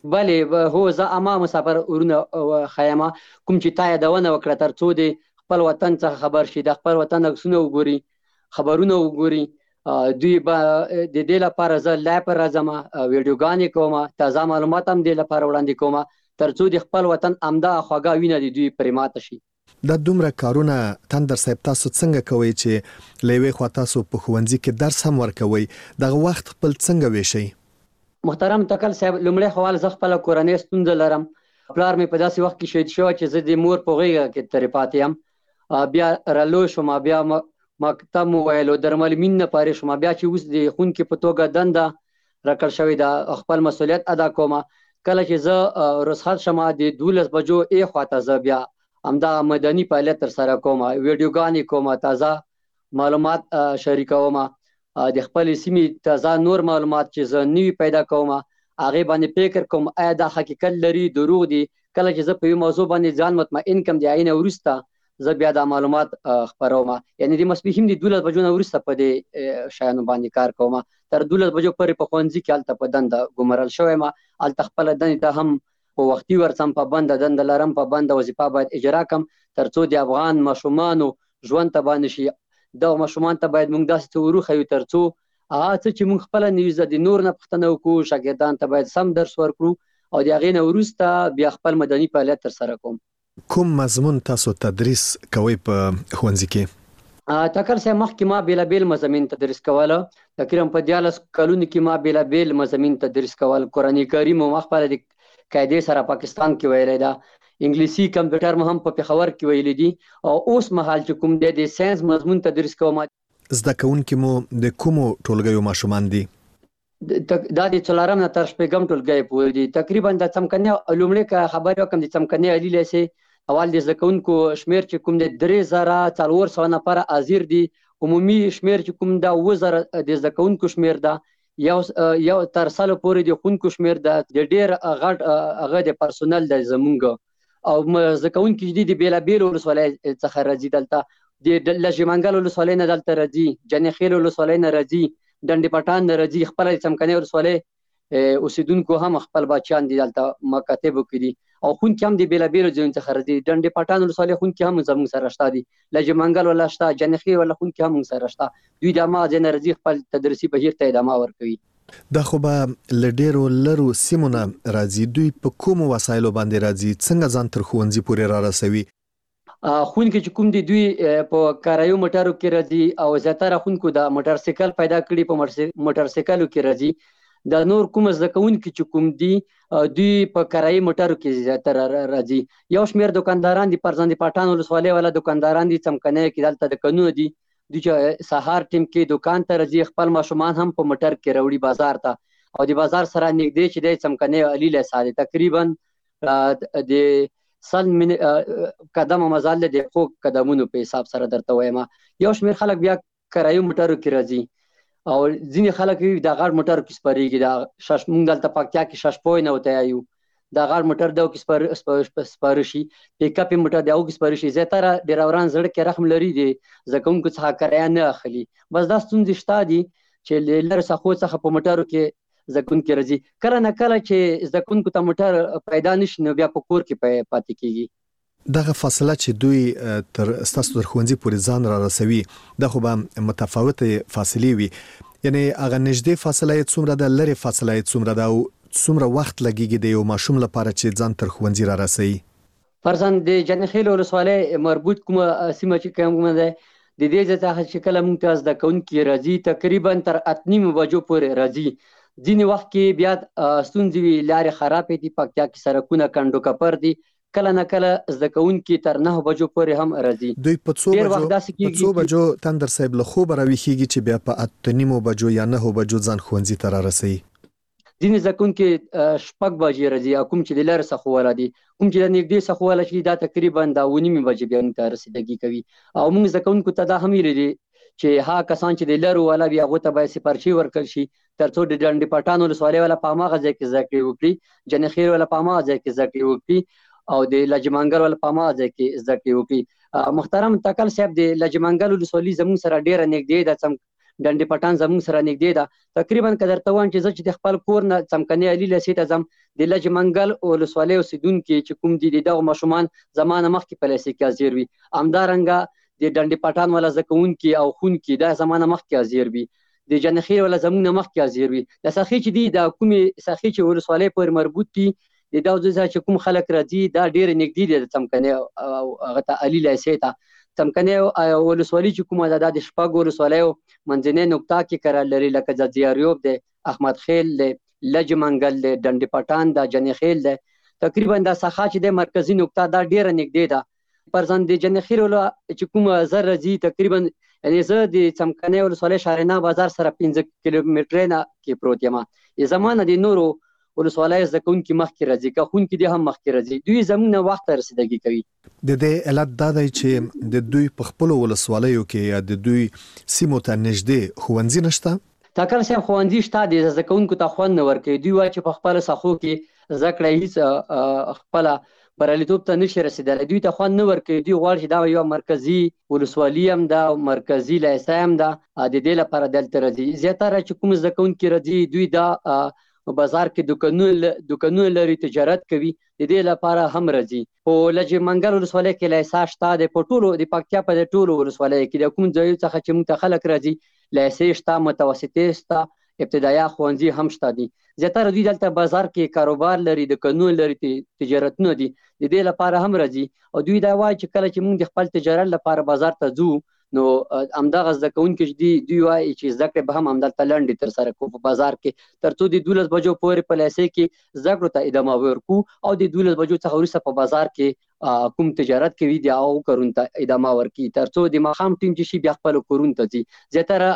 بله هو زه اما مسافر ورونه خیمه کوم چې تا یادونه وکړه ترڅو د خپل وطن څخه خبر شي د خپل وطن عکسونه وګوري خبرونه وګوري دوی د دې لپاره زه لایپ راځم ویډیوګانې کوم تازه معلومات هم دې لپاره وړاندې کوم ترڅو د خپل وطن امدا خواږه وینه د دوی پرمات شي. دا دومره کارونه تندر صاحب تاسو څنګه کوي چې لوي خو تاسو په ښوونځي کې درس هم ورکوي دغه وخت خپل څنګه ویشي؟ محترم تکل صاحب لمړی حواله ز خپل کورنۍ ستونزه لرم. پلار مې په داسې وخت کې شهید شو چې زه د مور په غېږه کې ترې پاتې یم. بیا رالو شوم بیا مکتب مو ویلو درمل مين نه پاره شوم بیا چې اوس د خون کې په توګه دنده راکړ شوې ده خپل مسولیت ادا کوم. کله چې زه رخصت شمه د 12 بجو خواته زه بیا همدا مدني فعالیت تر سره کوم ویډیوګانې کوم تازه معلومات شریکوم د خپل سیمې تازه نور معلومات چې زه نوی پیدا کوم هغه باندې فکر کوم آیا دا حقیقت لري دروغ دي. کله چې زه په یو موضوع باندې ځان مطمئن کم دی عین ورسته زه بیا دا معلومات خبروم یعنی د مسبيهم د 12 بجو نه ورسته په دې شایانو باندې کار کوم تر 12 بجو پورې په خوندې کې الته په دنده ګمرل شوم الته خپل دنده ته هم په وختي ورسم په بند دنده لرم په بند وظیفه باید اجرا کم ترڅو د افغان ماشومان ژوند ته باندې شي دا ماشومان ته باید موږ داسې وروخه یو ترڅو څه چې موږ خپل نیوزه د نور نه پښتنه وکړو شاګردان ته باید سم درس ورکړو او د هغې نه وروسته بیا خپل مدني فعالیت تر سره کوم. کوم مضمون تاسو تدریس کوي په ښوونځي کې؟ تکل صاحب مخکې ما بیلابیل مضامین تدریس کوله تقریبا په 14 کلونو کې ما بیلابیل مضامین تدریس کول قرآن کریم او خپل د قاعده سره پاکستان کې ویلې ده انګلیسي کمپیوټر هم په پېښور کې ویلې دي او اوس مهال چې کوم د ساينس مضمون تدریس کوم زده کوونکي مو د کومو ټولګیو ماشومان دي؟ دا د څلورم نه تر شپږم ټولګي پورې دي تقریبا د څمکنه لومړی خبر وکم د څمکنه علي لسه اول د زکونکو شمیر چې کوم د 3400 نفر حاضر دي عمومي شمیر چې کوم دا 2000 د زکونکو شمیر ده یو تر سال پورې د خونکو شمیر ده د ډیر غټ هغه د پرسونل د زمونږ او زکونکو دي د بیلابیل ولسوالۍ څخه راځي دلته د لجمنګل ولسوالۍ نه دلته راځي جنخیل ولسوالۍ نه راځي ډنډ پټان نه راځي خپل څمکنه ولسوالۍ اوسیدونکو هم خپل بچیان دي دلته مکاتب کړي او خون کې هم د بیلابیل ځین څخه راځي ډنډ پټان ولسوالۍ خون کې هم زموږ سره شته دي لجمنګل ولا شته جنخیل ولا خون کې هم سره شته دوی د ما ځنه راځي خپل تدریسي بهیر ته ادامه ورکوي. دا خو به لډیرو لرو سیمونه راځي دوی په کوم وسایلو باندې راځي څنګه ځان تر ښوونځي پورې را رسوي؟ خون کې چې کوم دي دوی په کارایو موټرو کې راځي او زیاتره خونکو د موټر سایکل پیدا کړي په موټر سایکلو کې راځي د نور کوم زکونکو چې کوم دي دوی په کارایي موټرو کې زیاتره راځي. یو شمیر دکانداران دي پرځان دي پټان ولسوالۍ ولا دکانداران دي څمکنه کې دلته د قانون دي دوی چې سهار ټیم کې دکان ته راځي خپل ماشومان هم په موټر کې راوړي بازار ته او د بازار سره نږدې چې د څمکنه علي له ساده تقریبا د سل من قدم مزال د خو قدمونو په حساب سره درته وایم. یو شمیر خلک بیا کارایو موټرو کې راځي او ځینې خلک د غاړ موټر کې سپریږي د شش مونږ دلته پکتیا کې شش پوی نه وته یو د غاړ موټر دو کې سپارشي پیک اپ موټر دو کې سپارشي زیاتره ډرایوران زړه کې رحم لري دي ځکه کوم څه کرایه نه اخلي بس دا ستونزې شته دي چې لر څخه په موټرو کې زکون کې راځي کله نه کله چې زکون کو ته موټر پیدا نشي نو بیا په کور کې پاتې کیږي. دغه فاصله چې دوی تر ستاسو تر ښوونځي پورې ځان را رسوي دا خو به متفاوته فاصله وي یعنی هغه نږدې فاصله څومره ده لري فاصله څومره ده او څومره وخت لګیږي د یو ماشوم لپاره چې ځان تر ښوونځي را رسوي؟ فرضاً د جنخیل ولسوالۍ مربوط کومه سیمه چې کومه ده د دې ځای چې کله ممتاز د کونکي راځي تقریبا تر 8:30 بجو پورې راځي. ځینې وخت کې بیا ستونزې وي لارې خرابې دي پکتیا کې سړکونه کندو کپر دي کله نه کله زده کوونکي تر 9 بجو پورې هم راځي. دوی په څو بجو تندر صاحب له خوبه راویخیږي چې بیا په 8:30 بجو یا 9 بجو ځان ښوونځي ته را رسي؟ ځینې زده کوونکي 6 بجې راځي او کوم چې د لارې څخه ولا دي کوم چې د نږدې څخه ولا شي دا تقریبا د 9:30 بجې بیا ته رسیدګي کوي او موږ زده کوونکو ته دا هم لري چې ها کسان چې د لارو ولا بیا غوته به سپارچی ورکړ شي ترڅو د ډنډ پټانو ولسوالۍ ولا په ماغه ځای کې ذکر وکړي جنخیر ولا په ماغه ځای کې ذکر وکړي او د لجمنګل ول په ماځه کې ذکر وکړي. محترم تکل صاحب د لجمنګل ولسوالۍ زموږ سره ډیره نږدې ده ډنډ پټان زموږ سره نږدې ده تقریبا قدر توان چې چې د خپل کور نه څمکنه علي لسیته زم د لجمنګل ولسوالۍ اوسیدونکو چې کوم دي دغه ماشومان زمانه مخکې په لسی کې حاضر وي همدارنګه د ډنډ پټان ولا زکون کې او خون کې دا زمانه مخکې حاضر وي د جنخیل ولا زمونږ مخکې حاضر وي. د ساخي چې دی د کومې ساخي چې ولسوالۍ پورې مربوط دي د دا چې کوم خلک راځي دا ډېر نږدې دي د څمکني او هغه ته علي لایسې ته څمکني ولسوالۍ چې کومه ده د شپږ ولسوالیو منځنۍ نقطه کې قرار لري لکه ځاځیاریوب دی، احمد خیل دی، لج منګل دی، ډنډ پټان دی، جنخیل دی. تقریبا دا ساحه چې د مرکزی نقطه دا ډیره نږدې ده. پرځان د جنخیل چې کومه زر راځي تقریبا یعنی زه د څمکني ولسوالۍ شارنه بازار سره 5 کیلومتره نه کې پروت یم. زمانه د نورو ولسوالۍ زده کوونکي مخکې راځي که ښوونکي دي هم مخکې راځي، دوی زموږ نه وخت رسیدګي کوي. د دې علت دا دی چې د دوی په خپلو ولسوالیو کې یا د دوی سیمو ته نږدې ښوونځي نشته. ټاکل شوی ښوونځي شته د زده کوونکو ته خوند نه ورکوي. دوی وایي چې په خپلو ساحو کې زده کړه هېڅ خپله بریالیتوب ته نشي رسېدلی، دوی ته خوند نه ورکوي. دوی غواړي چې دا یوه مرکزي ولسوالي هم ده او مرکزي لیسه هم ده، د دې لپاره دلته راځي. زیاتره چې کوم زده کوونکي راځي دوی دا بازار کې دوکانونه لري، تجارت کوي، د دې لپاره هم راځي. په لج منګل ولسوالۍ کې لیسه شته د په ټولو د پکتیا په ټولو ولسوالیو کې د کوم ځای څخه چې موږ ته خلک راځي لیسې شته، متوسطې شته، ابتدایي ښوونځي هم شته دي. زیاتره دوی دلته بازار کې کاروبار لري، دوکانونه لري، تجارتونه دي، د دې لپاره هم راځي. او دوی دا وایي چې کله چې موږ د خپل تجارت لپاره بازار ته ځو نو همدغه زده کوونکي چې دوی وایي چې زده کړې به هم همدلته لنډې ترسره کړو په بازار کې تر څو د 12 بجو پورې په لیسې کې زده کړو ته ادامه ورکړو او د 12 بجو څخه وروسته په بازار کې کوم تجارت کوي د هغو کارونو ته ادامه ورکړي تر څو د ماښام ټیم چې شي بیا خپلو کورونو ته ځي. زیاتره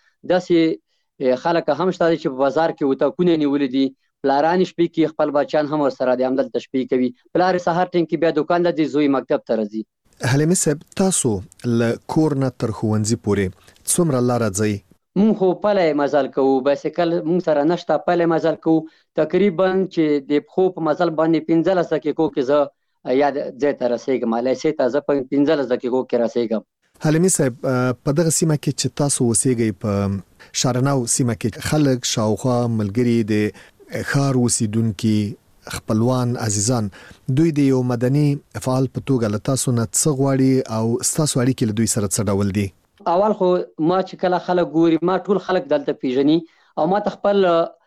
داسې خلک هم شته چې په بازار کې وتاکونه نیولي دي، پلاران شپې کې خپل بچیان هم ورسره د همدلته شپې کوي، پلار سهار ټیم کې بیا دوکان ته ځي، زوی مکتب ته راځي. حلیمي صاحب تاسو له کور نه تر ښوونځي پورې څومره لاره ځئ؟ مونږ خو پلی مزل کوو، بایسکل مونږ سره نشته، پلی مزل کوو. تقریبا چې د پښو په مزل باندې 15 دقیقو کې زه یا ځای ته رسېږم، لیسې ته زه په 15 دقیقو کې رسېږم. حلیمي صاحب په دغه سیمه کې چې تاسو اوسېږئ په شارناو سیمه کې خلک شاوخوا ملګري د ښار اوسېدونکي خپلوان عزیزان دوی د یو مدني فعال په توګه له تاسو نه څه غواړي او ستاسو اړیکې له دوی سره څه ډول دي؟ اول خو ما چې کله خلک ګوري ما ټول خلک دلته پیژني او ما ته خپل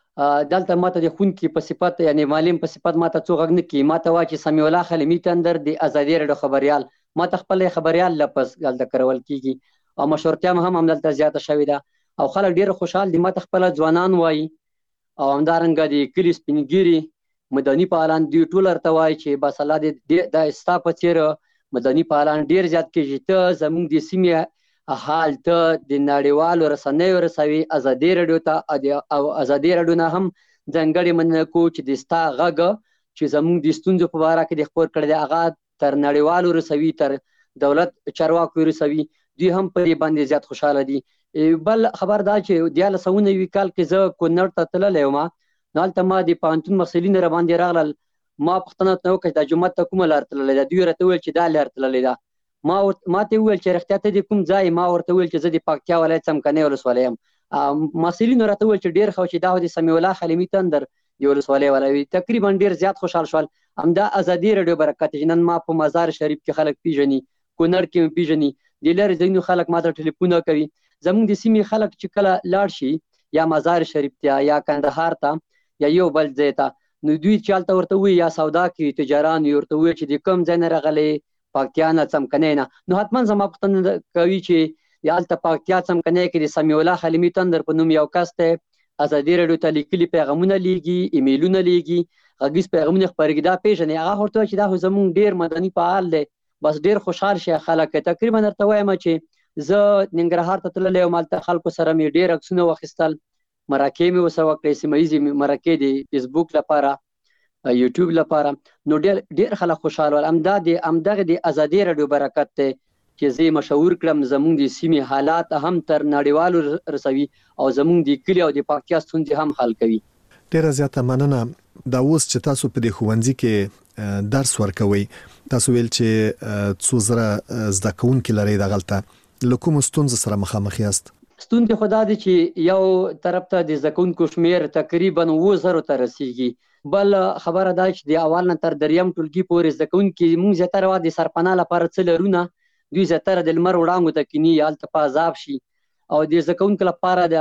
دلته ما ته د ښوونکي په صفت یعنی معلم په صفت ما ته څوک غږ نه کوي. ما ته وایي چې سمیع الله حلیمي تندر د ازادي راډیو خبریال، ما ته خپل خبریال لفظ دلته کارول کیږي او مشورتیا هم همدلته زیاته شوې ده او خلک ډېر خوشحال دي. ما ته خپل ځوانان وایي او همدارنګه د کلي سپینګیري مدني فعالان دوی ټول ورته وایي چې بس الله د ستا په څېر مدني فعالان ډېر زیات کېږي، ته زموږ د سیمې حال ته د نړیوالو رسنیو رسوي، ازادي راډیو ته او ازادي راډیو نه هم ځانګړې مننه کوو چې د ستا غږ چې زموږ د ستونزو په باره کې د خپور کړی دی هغه تر نړیوالو رسوي، تر دولت چارواکو رسوي. دوی هم په دې باندې زیات خوشحاله دي. بل خبر دا چې 1990 کال کې زه کونړ ته تللی وم، نو هلته ما د پوهنتون محصلین را باندې راغلل. ما پوښتنه ورته وکړه چې دا جومات ته کومه لار تللې ده؟ دوی راته وویل چې دا لار تللې ده. ما ته وویل چې رښتیا ته د کوم ځای؟ ما ورته وویل چې زه د پکتیا ولایت څمکني ولسوالۍ یم. محصلینو راته وویل چې ډېر ښه چې دا د سمیع الله حلیمي تندر د ولسوالۍ والا وي. تقریبا ډېر زیات خوشحال شول. همدا ازادي راډیو برکت چې نن ما په مزار شریف کې خلک پیژني، کونړ کې هم پیژني، د لرې ځایونو خلک ما ته ټلیفونه کوي. زموږ د سیمې خلک چې کله لاړ شي یا مزار شریف ته یا کندهار ته یا یو بل ځای ته نو دوی چې هلته ورته وایي یا سودا کوي تجاران ورته وایي چې د کوم ځای نه راغلی پکتیا نه څمکنی نه، نو حتما زما پوښتنه کوي چې هلته پکتیا څمکنی کې د سمیع الله حلیمي تندر په نوم یو کس دی ازادي راډیو ته لیکلي پیغامونه لیږي، ایمیلونه لیږي، غږیز پیغامونه خپرېږي، دا پیژني. هغه ورته وایي چې دا خو زموږ ډېر مدني فعال دی، بس ډېر خوشحال شي خلک. تقریبا درته وایم چې زه ننګرهار ته تللی وم، هلته خلکو سره مې ډېر عکسونه واخیستل، مرکې مې ورسره وکړې، سیمه ییزې مرکې د فیسبوک لپاره، یوټیوب لپاره، نو ډېر خلک خوشحال ول. همدغه د ازادي راډیو برکت دی چې زه مشهور کړم، زموږ د سیمې حالات هم تر نړیوالو رسوي او زموږ د کلي او د پکتیا ستونزې هم حل کوي. ډېره زیاته مننه. دا اوس چې تاسو په دې ښوونځي کې درس ورکوئ، تاسو ویل چې څو زره زده کوونکي لرئ دغلته، له کومو ستونزو سره مخامخ یاست؟ ستونزې خو دا دی چې یو طرف ته د زده کوونکو شمېر تقریبا 7,000 ته رسیږي. بل خبره دا چې د اول نه تر دریم ټولګي پورې زده کوونکي موږ زیاتره وخت د سرپناه لپاره څه لرو نه، دوی زیاتره د لمر وړانګو ته کیني، هلته په عذاب شي او د زده کوونکو لپاره د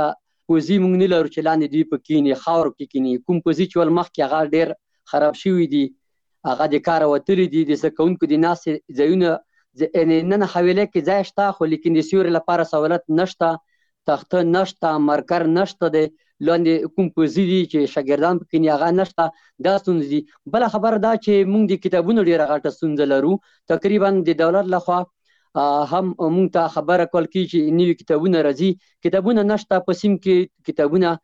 پوزي موږ نه لرو چې لاندې دوی په کینی خاور کې کینی کوم پوزي چې ول مخ کې هغه ډیر خراب شوی دي هغه د کار وتلی دي د سکونکو د ناس ځایونه نن حواله کې ځای شته خو لیکن د سیوري لپاره سہولت نشته تخته نشته مرکر نشته د لاندې کوم پوزي دي چې شاګردان په کینی هغه نشته دا ستونزې دي. بل خبر دا چې موږ د کتابونو ډیره غټه ستونزه لرو تقریبا د دولت لخوا هم موږ ته خبره کول کی چې نوې کتابونه راځي کتابونه نشته په سیم کې کتابونه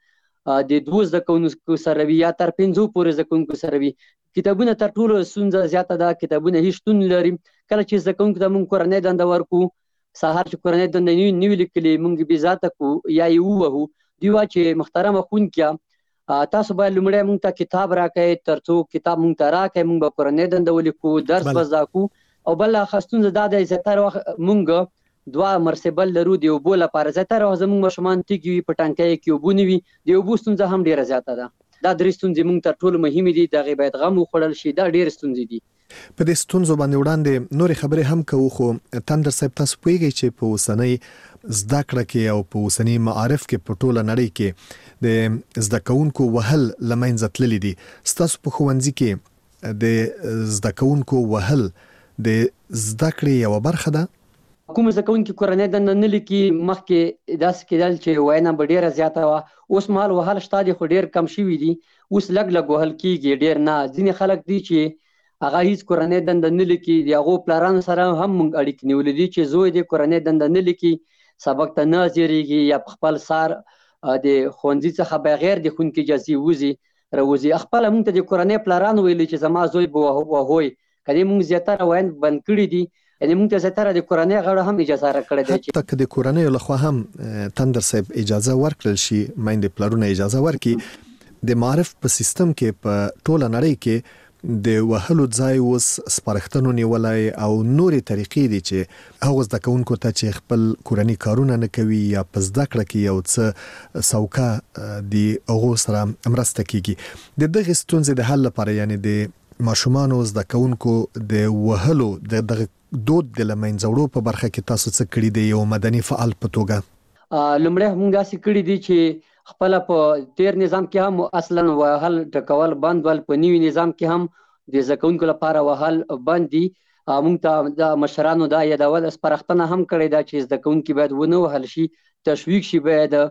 د 12 کونکو سره وی یا تر 15 پورې زکونکو سره وی کتابونه تر ټولو ستونزه زیاته ده کتابونه هیڅ شتون لري کله چې زکونکو د موږ کورنۍ دنده ورکو سهار چې کورنۍ دنده نیو لیکلې موږ به ذاته کو یا یو وو دیوا چې محترم خونکیا تاسو باید لمړی موږ ته کتاب راکړئ ترڅو کتاب موږ ته راکړئ موږ به کورنۍ دنده ولیکو درس وزاکو او بل خاصتون زده زتر وخت موږ دوا مرسبل لرو دی وبو لپاره زتر زموږ مشمان تیږي پټانکای کې وبونی وي دی وبو ستونزه هم ډیره زیاته ده دا درې ستونزې موږ تر ټولو مهمه دي د غیبت غم وخړل شي دا ډیره ستونزې دي. په دې ستونزو باندې وړاندې نور خبرې هم کوو خو تندر صاحب تاسو پوهیږئ چې په اوسنۍ زده کړه کې او په اوسنۍ معارف کې په ټوله نړۍ کې د زده کوونکو وهل لمنځه تللی دي ستاسو په ښوونځي کې د زده کوونکو وهل د زده کړې یو برخه ده کوم زکونکو کورنۍ دنده نه لیکي مخکې داس کېدل چې وینا ډیره زیاته وا اوس مال وهل شته دي خو ډیر کم شوی دي اوس لګ وهل کیږي ډیر نه ځینې خلک دي چې هغه هیڅ کورنۍ دنده نه لیکي دی هغه پلان سره هم موږ اړیکې نیولې دي چې زوی د کورنۍ دنده نه لیکي سبق ته نه زیریږي یا خپل سار د خونځي څخه بغیر د خونکي اجازه وزي روزي خپل موږ ته د کورنۍ پلان ویلي چې زما زوی به وهوي کله موږ زیاتره وین بند کړی دي یعنی موږ ته زیاتره د کورنۍ غړو هم اجازه راکړه دي چې تک د کورنۍ لخوا هم تندر صاحب اجازه ورکړل شي مایند پلانونه اجازه ورکي د معرف په سیستم کې په ټوله نړۍ کې د وهلو ځای اوس سپارښتنو نیولای او نورې طریقې دي چې هغه زده کوونکو ته چې خپل کورنۍ کارونه نه کوي یا په زده کړه کې یو څه سوکا دی هغه سره مرسته کیږي د دغه ستونزې د حل لپاره یعنی د ماشومان او زده کوونکو د وهلو د دود د لمنځوړو په برخه کې تاسو څه کړی دی یو مدني فعال په توګه لمړی موږ داسې کړی دی چې خپل په تیر نظام کې هم اصلا وهل ټکول بند ول په نیو نظام کې هم د زکونکو لپاره وهل بند دي موږ ته د مشرانو دا یادول سپارښتنه هم کړې ده چې زکونکو باید ونه وهل شي تشویق شي باید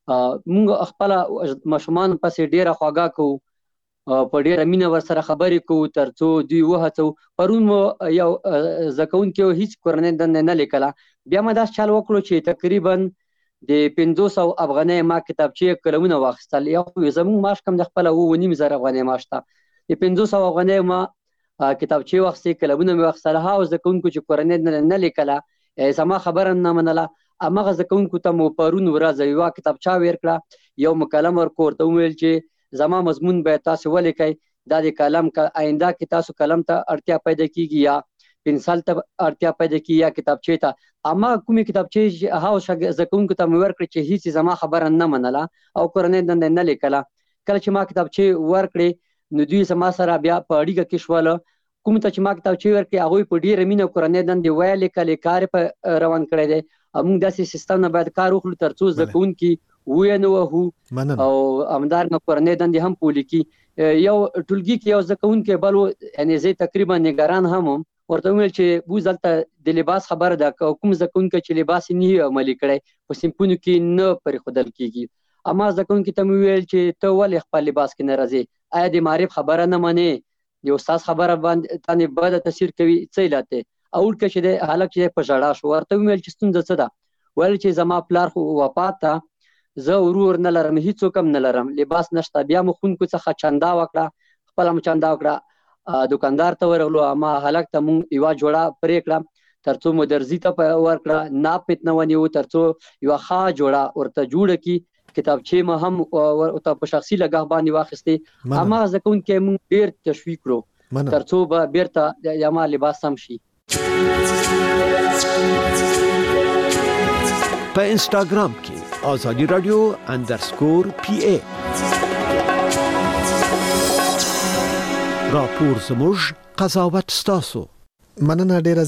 موږ خپل مشمان پسې ډیره خواږه کوو په ډیره مینه ور سره خبرې کوو ترڅو دوی وهڅو پرون یو زکونکو هیڅ کورنۍ دنده نه لیکله بیا ما دا چل وکړو چې تقریبا د 500 افغانۍ ما کتابچې کلمونه واخیستل یو زموږ معاش کم د خپل 2.5 افغانۍ معاش ته د 500 افغانۍ ما کتابچې واخیستې کلمونه مې واخیستل هاو زکونکو چې کورنۍ نه لیکله زما خبره نه منله امغه زکونکو ته مو پرون ورځ یو کتابچه ورکړه یو مکالمه ورکوته ویل چې زما مضمون به تاسو ولیکئ دا د کلم آینده کې تاسو کلم ته اړتیا پیدا کیږي یا پنسل ته اړتیا پیدا کیږي یا کتابچې ته اما کومې کتابچې هاو زکونکو ته مې ورکړې چې هیڅ زما خبره نه منله او کورنۍ دنده نه لیکله کله چې ما کتابچې ورکړې نو دوی زما سره بیا په اړیکه کې شول کوم ته چې ما کتابچې ورکړې هغه په ډیره مینه کورنۍ دنده ویلې کله کار په روان کړی دی موږ داسې سیستم نه باید کار وکړو ترڅو زکونکي وینه وهو او امدار نه کورنۍ دندې هم پولی کی یو ټولګي کې یو زکونکي بل یعنی زه تقریبا نگران هم ورته ویل چې بو ځلته د لباس خبر ده کوم زکونکي چې لباس نه عملي کړي په سیمپونو کې نه پرې خودل کیږي اما زکونکي ته ویل چې ته ولې خپل لباس کې نه راځي آیا د معرف خبره نه مانی یو استاد خبره باندې تانه بد تاثیر کوي څه لاته او که چې د حالک چې په جړا شو ورته ویل چې ستونزه څه ده ول چې زما پلار خو وفات ته زه ورور نه لرم هیڅ کم نه لرم لباس نشته بیا مخ خونکو څخه چندا وکړه خپل هم چندا وکړه دکاندار ته ورغلو اما حالک ته مونږ یو جوړه پرې کړه ترڅو مو درزي ته ورکړه ناپت نه ونیو ترڅو یو ښه جوړه ورته جوړه کی کتابچې ما هم ته په شخصي لګاه باندې واخستې اما ځکه مونږ ډیر تشویق کړو ترڅو به بیرته یما لباس هم شي په انستګرام کې آزادی رادیو _PA راپور زموږ قضاوت ستاسو مننه ډیره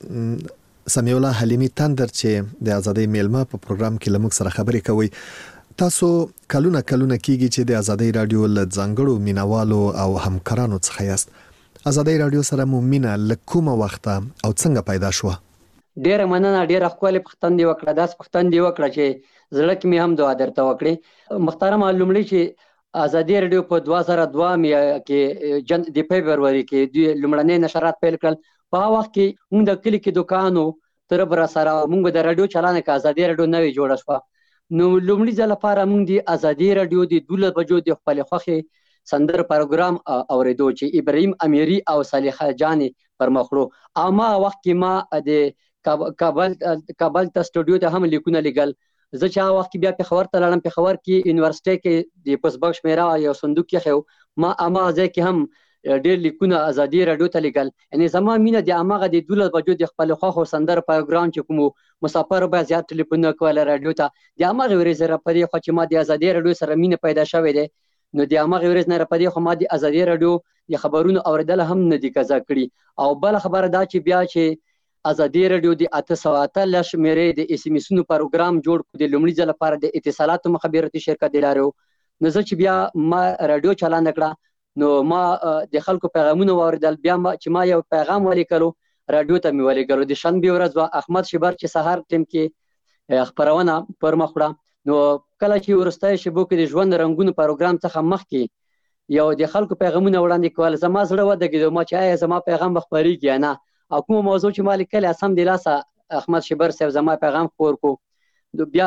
زیاته سمیع الله حلیمی تندر چې د آزادۍ میلمه په پروګرام کې لمک سره خبرې کوي تاسو کلونه کیږي چې د ازادي رادیو له ځانګړو مینوالو او همکارانو څخه یاست. ازادي رادیو سره مو مینه له کومه وخته او څنګه پیدا شوه؟ ډیره مننه، ډیره ښکلې پوښتنه دی وکړه. داس پوښتنه دی وکړه چې زړه کې مې هم دعا درته وکړې. محترم لومړی چې ازادي رادیو په 2002 کې د فبرवरी کې د لومړنۍ نشرات پیل کړل. په وخت کې موږ د کلی کې دکانو تر بر سره موږ د رادیو چلانه کې ازادي رادیو نوې جوړه شوه. نو لومړی ځل لپاره موږ د ازادي رادیو د 12 بجو د خپل خوخي سندر پروګرام اوریدو چې ابراهیم امیری او صالحه جان پر مخړو. اما وخت کې ما د کابل ته سټوډیو ته هم لیکونه لګل. زه چې وخت کې بیا پیښور ته لاړم. پیښور کې یونیورسيټي کې د پسبخ شمیره یو صندوق کې خو ما ځکه کې هم ډېر لیکونه ازادي رادیو ته لګل. یعنی زما مینه د اماغه د 12 بجو د خپل خو سندر پروګرام چې کوم مسافر به زیات ټلیفون کول رادیو ته د اماغه ورځ را پدې خو چې ما د ازادي رادیو سره مینه پیدا شوې ده. نو د اماغه ورځ نه را پدې خو ما د ازادي رادیو د خبرونو اوریدل هم نه دي کزا کړی. او بل خبره دا چې بیا چې ازادي رادیو د 813 شمیرې د اس ام اسونو پروګرام جوړ کړ د لومړي ځل لپاره د اتصالات مخابراتي شرکت دلارو. نو زه چې بیا ما رادیو چالان کړه نو ما د خلکو پیغامونه واوریدل. بیا چې ما یو پیغام ولیکلو رادیو ته مې ولیکلو د شنبه ورځ وا احمد شبر چې سهار ټیم کې خبرونه پر مخ وړه. نو کله چې ورستای شبو کې د ژوند رنگونو پروګرام څخه مخ کې یو د خلکو پیغامونه وړاندې کول زما زړه ودګیدو. ما چې زما پیغام بخبريږي نه او کوم موضوع چې مالک کله سم د لاسه احمد شبر صاحب زما پیغام خور کو. بیا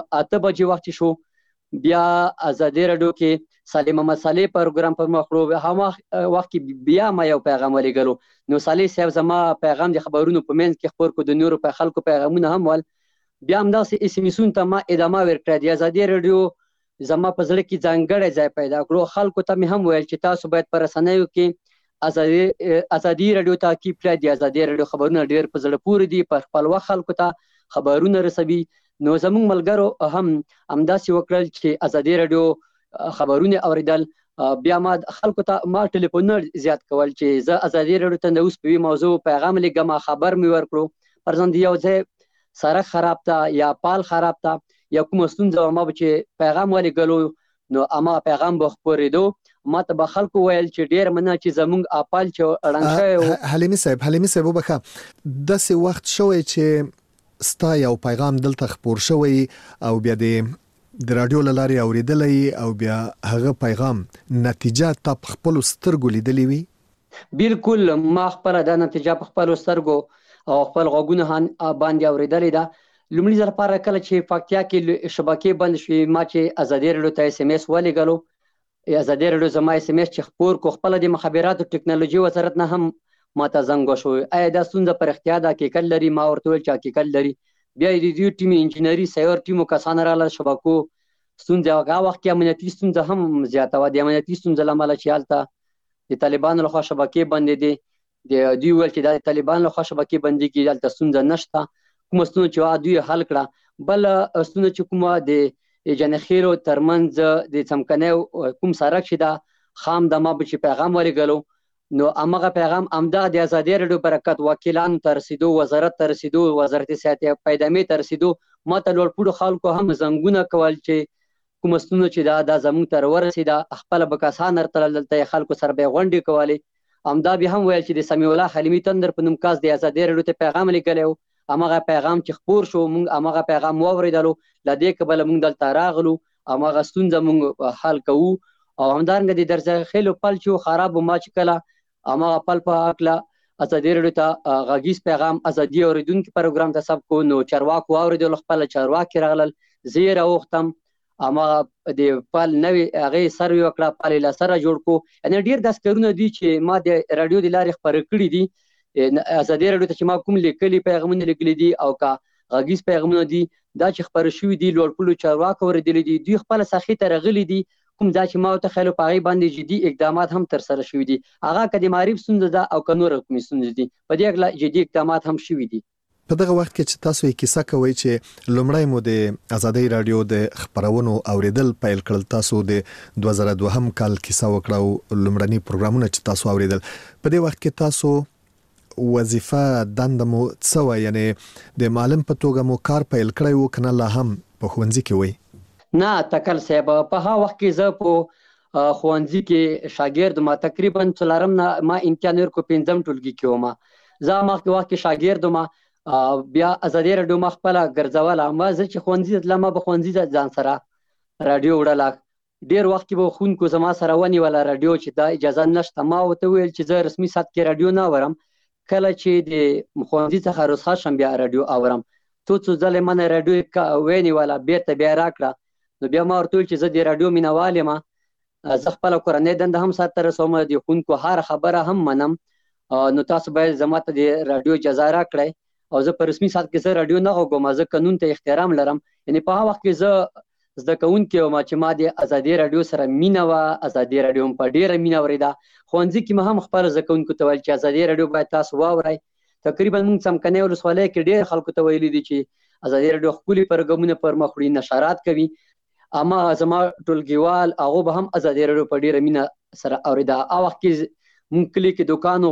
8 بجې وخت شو بیا ازادي رادیو کې سالم مسالې پروګرام پر مخړو. هم وخت کې بیا ما یو پیغام ولګلو. نو صالح صاحب زما پیغام د خبرونو په منځ کې خبر کو د نورو په خلکو پیغامونه هم ول. بیا هم داسې اس ام اسون ته ما ادامه ورکړه. د ازادي رادیو زما په زړه کې ځانګړی ځای پیدا کړو. خلکو ته مې هم ویل چې تاسو باید پر رسنیو کې ازادي رادیو تعقیب کړئ. د ازادي رادیو خبرونه ډېر په زړه پورې دي، په خپل وخت خلکو ته خبرونه رسوي. نو زموږ ملګرو هم همداسې وکړل چې ازادي رادیو خبرونه اوریدل. بیا ما خلکو ته ما ټلیفونونه زیات کول چې زه ازادي رادیو ته اوس په موضوع پیغام لګم خبر مې ورکړو. پرځند یو ځای سړک خراب تا یا پال خراب تا یا کوم ستونزه ما چې پیغام ولګلو نو اما پیغام به خبرېدو. ما ته به خلکو ویل چې ډیر مننه چې زموږ اپال چې اړنګ حلیمي صاحب وبخه داسې وخت شوی چې ستا یو پیغام دلته خبر شوی او بیا د رادیو لاري اوریدلې او بیا هغه پیغام نتیجه تا خپل سترګو لیدلې وي؟ بالکل ما خپل د نتیجه په خپل سترګو او خپل غوګونه باندې اوریدلې ده. لومړي ځل لپاره کله چې فاکتیا کې شبکې بند شوې ما چې ازادي رادیو ته اس ام اس ولګلو. ازادي رادیو زما اس ام اس چې خبر کو خپل د مخابراتو ټکنالوژي وزارت نه هم ماته زنګ وشو. آیا دا ستونزه پر اختیار ده حقیقت لري؟ ما ورته ویل چې حقیقت لري. بیا د دې ټیم انجینری سیور ټیمو کسان رااله شبکو ستونزه هغه وخت کې امنیتي ستونزه هم زیاته و. د امنیتي ستونزه لامل چې حالت د طالبانو لخوا شبکې بندې دي. د دوی ول چې د طالبانو لخوا شبکې بندې کې دلته ستونزه نشته. کوم ستونزه چې دوی حل کړه. بل ستونزه چې کومه د جنخیرو ترمنځ د څمکنیو کوم سړک شي دا خام د ما چې پیغام ولګلو. نو امغه پیغام امدا د ازادي رادیو برکت وکیلان تر رسیدو، وزارت تر رسیدو، وزارت صحت پیدامې تر رسیدو. ما ته لوړ پوړو خلکو هم زنګونه کول چې کوم ستونزه چې دا زموږ تر ورسیده خپل بکاسان تر دلته خلکو سره به غونډې کولې. امدا به هم ویل چې د سمیع الله حلیمي تندر په نوم کاس د ازادي رادیو ته پیغام لیکلو. امغه پیغام چې خبر شو موږ امغه پیغام واوریدلو. لدې قبل موږ دلته راغلو امغه ستونزه موږ حل کوو. او همدارنګه د درځه خېلو پل چې خراب ما چې کله امغه پل په اکلا ازادي رادیو ته غږیز پیغام ازادي اوریدونکو پروګرام ته سب کو. نو چرواکو اوریدل خپل چرواکي راغلل زیره وختم امغه د پل نوې هغه سر یو کړه پل له سره جوړ کو. ان ډیر داس کارونه دي چې ما د رادیو د لارې خبر کړی دي. ازادي رادیو ته چې ما کوم لیکلي پیغامونه لیکلي دي او کا غږیز پیغامونه دي دا چې خبر شوی دي لوړ پوړو چارواکو ورېدلي دي. دوی خپل ساخي ته راغلي دي. کوم دا چې ما ته خلک په غي باندې جدي اقدامات هم تر سره شوی دي. هغه کدي معرفت ستونزه ده او کنور کوم ستونزه دي په دې اړه جدي اقدامات هم شوی دي. په دغه وخت کې چې تاسو یې کیسه کوي چې لومړی مو د ازادي رادیو د خبرونو اوریدل پیل کړل. تاسو د 2002 کال کیسه وکړه او لومړني پروګرامونه چې تاسو اوریدل په دې وخت کې تاسو وظیفه دندمو څه و؟ یعنی د معلم په توګه مو کار پیل کړی و کنه لا هم په ښوونځي کې وای؟ نه تکل صاحب په هغه وخت کې زه په ښوونځي کې شاګرد ما تقریبا څلورم نه ما امتحان ورکو پنځم ټولګي کې وم. زه مخکې وخت کې شاګرد وم، بیا ازادي راډیو ما خپله ګرځوله. ما زه چې ښوونځي ته تلم ما به ښوونځي ته ځان سره راډیو وړله. ډېر وخت کې به ښوونکو زما سره ونیوله راډیو چې دا اجازه نشته. ما ورته وویل چې زه رسمي ساعت کې راډیو نه اورم، کله چې د ښوونځي څخه رخصت شم بیا راډیو اورم. څو ځلې ما نه راډیو ونیوله، بیرته بیا راکړه. نو بیا ما ورته وویل چې زه د راډیو مینوال یم، زه خپله کورنۍ دنده هم سرته رسوم، د ښوونکو هره خبره هم منم، نو تاسو باید زما ته د راډیو اجازه راکړئ او زه په رسمي ساعت کې زه راډیو نه غږوم. زه قانون ته احترام لرم. یعنې په هغه وخت کې زه زده کوونکی وم چې ما د ازادي راډیو سره مینه وه. ازادي راډیو هم په ډېره مینه اورېده. ښوونځي کې مې هم خپلو زده کوونکو ته ویل چې ازادي راډیو باید تاسو واورئ. تقریبا موږ څمکنۍ ولسوالۍ کې ډېر خلکو ته ویلي دي چې ازادي راډیو ښکلي پروګرامونه پر مخ وړي، نشرات کوي. اما زما ټولګیوال هغو به هم ازادي راډیو په ډېره مینه سره اورېده. هغه وخت کې مونږ کلي کې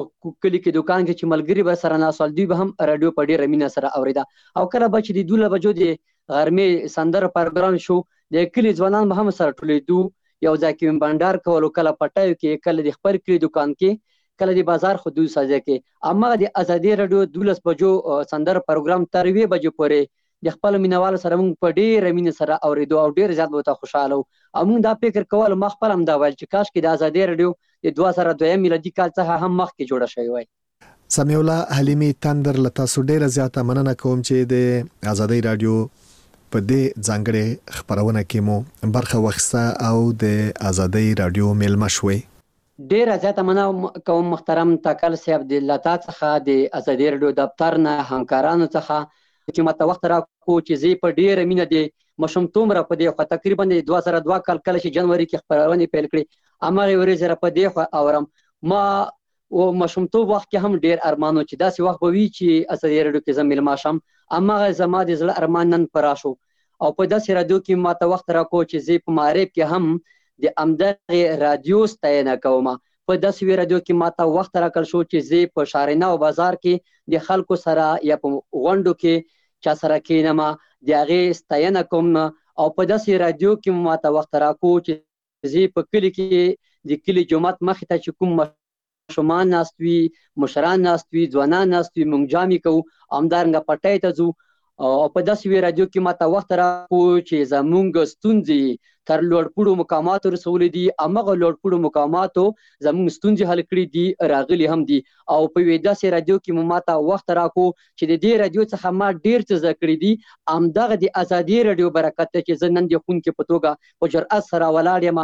دوکان کې چې ملګري به سره ناست ول، دوی به هم راډیو په ډېره مینه سره اورېده. او کله به چې د 12 بجو د غرمې سندره پروګرام شو، د کلي ځوانان به هم سره ټولېدو، یو ځای کې بنډار کولو، کله پټیو کې، کله د خپل کلي دوکان کې، کله د بازار خودروسا ځای کې. هماغه د ازادي راډیو 12 بجو سندره پروګرام تر 1 بجې پورې د خپل مینوالو سره موږ په ډېره مینه سره اورېدو او ډېر زیات به ورته خوشحاله وو. او موږ دا فکر کول، ما خپل هم دا ویل چې کاشکې د ازادي راډیو د 2002 میلادي کال څخه هم مخکې جوړه شوې وای. سمیع الله حلیمي تندر له تاسو ډېره زیاته مننه کوم چې د ازادي راډیو په دې ځانګړې خپرونه کې مو برخه واخیسته او د ازادي راډیو میلمه شوئ. ډېره زیاته مننه کوم محترم تاکل صاحب د لتا څخه، د ازادي راډیو دفتر نه، همکارانو څخه چې ماته وخت راکړو چې زه په ډېره مینه د ماشومتوب را په دې خوا تقریبا د 2002 کال کله چې جنوري کې خپرونې پیل کړې، هماغې ورځې را په دې خوا اورم. ما ماشومتوب وخت کې هم ډېر ارمان و چې داسې وخت به وي چې ازادي راډیو کې زه میلمه شم. هماغه زما د زړه ارمان نن پوره شو. او په داسې راډیو کې ماته وخت راکړو چې زه په معرب کې هم د همدغې راډیو ستاینه کوم. په داسې راډیو کې ماته وخت راکړل شو چې زه په شارینه او بازار کې د خلکو سره یا په غونډو کې چا سره کینم، د هغې ستاینه کوم. او په داسې راډیو کې ماته وخت راکړو چې زه په کلي کې د کلي جومات مخې ته چې کوم ماشومان ناست وي، مشران ناست وي، ځوانان ناست وي، موږ جامې کوو، همدارنګه پټۍ ته ځو. او په داسې راډیو کې ماته وخت راکړو چې زموږ ستونزې تر لوړپوړو مقاماتو رسولې دي، همغه لوړپوړو مقاماتو زموږ ستونزې حل کړي دي، راغلي هم دي. او په یوې داسې راډیو کې مو ماته وخت راکړو چې د دې راډیو څخه ما ډېر څه زده کړي دي. همدغه د ازادي راډیو برکت دی چې زه نن د ښوونکي په توګه په جرأت سره ولاړ یم،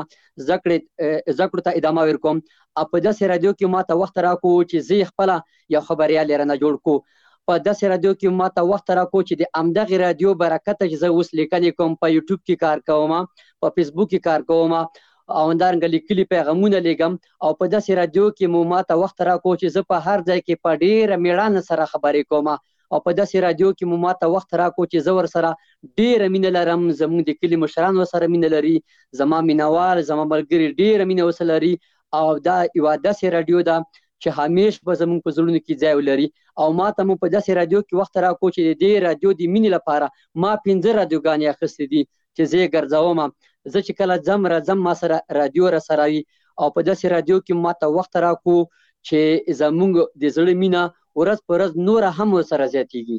زده کړو ته ادامه ورکوم. او په داسې راډیو کې ماته وخت راکړو چې زه خپله یو خبریال رانه جوړ کړو. په داسې راډیو کې ماته وخت راکړو چې د همدغې راډیو برکته چې زه اوس لیکنې کوم، په یوټیوب کې کار کوم، په فیسبوک کې کار کوم، او همدارنګه لیکلي پیغامونه لیږم. او په داسې راډیو کې مو ماته وخت راکړو چې زه په هر ځای کې په ډېره مېړانه سره خبرې کوم. او په داسې راډیو کې مو ماته وخت راکړو چې زه ورسره ډېره مینه لرم. زموږ د کلي مشران ورسره مینه لري، زما مینوال، زما ملګري ډېره مینه ورسره لري. او دا یوه داسې راډیو ده چې همیش به زموږ په زړونو کې ځای ولري. او ما ته مو په داسې راډیو کې وخت راکړو چې د دې راډیو د مینې لپاره ما 5 راډیوګانې اخیستې دي چې زه یې ګرځوم. زه چې کله ځم راځم ما سره راډیو راسره وي. او په داسې راډیو کې ما ته وخت راکړو چې زموږ د زړه مینه ورځ په ورځ نوره هم ورسره زیاتېږي.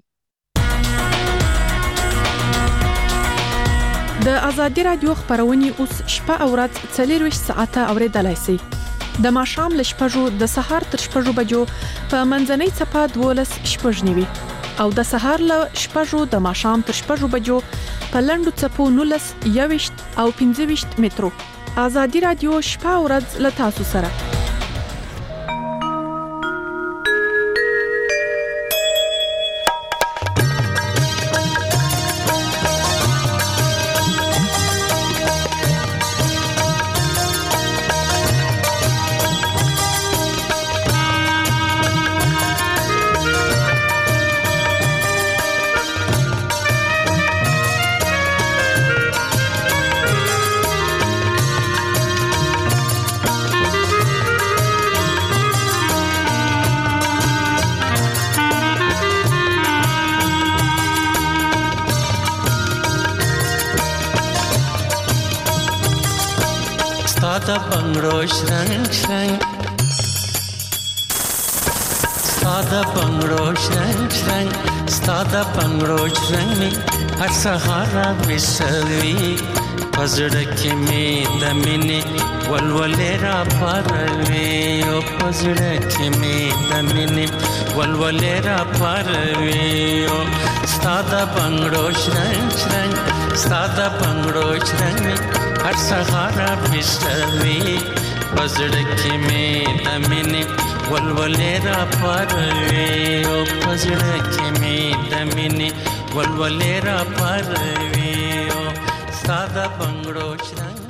د ازادي راډیو خپرونې اوس شپه او ورځ 24 ساعته اورېدلای شئ. د ماښام له 6 د سهار تر 6 بجو په منځنۍ څپه 12:09 او د سهار له 6 د ماښام تر 6 بجو په لنډو څپو 19 21 او 25 مترو. ازادي راډیو شپه او ورځ له تاسو سره. ساده بنگړو شرنګ شرنګ ساده بنگړو شرنګ شرنګ ساده بنگړو شرنګ هر سهار وسوي پزړه کې می د مینې ولولې را پروي او پزړه کې می د مینې ولولې را پروي او ساده بنگړو شرنګ شرنګ ساده بنگړو شرنګ هر سهار وسوي پزړه کې می د مینې ولولې را پروي او پزړه کې می د مینې ولولې را پروي او ساده بنگړو شرنګ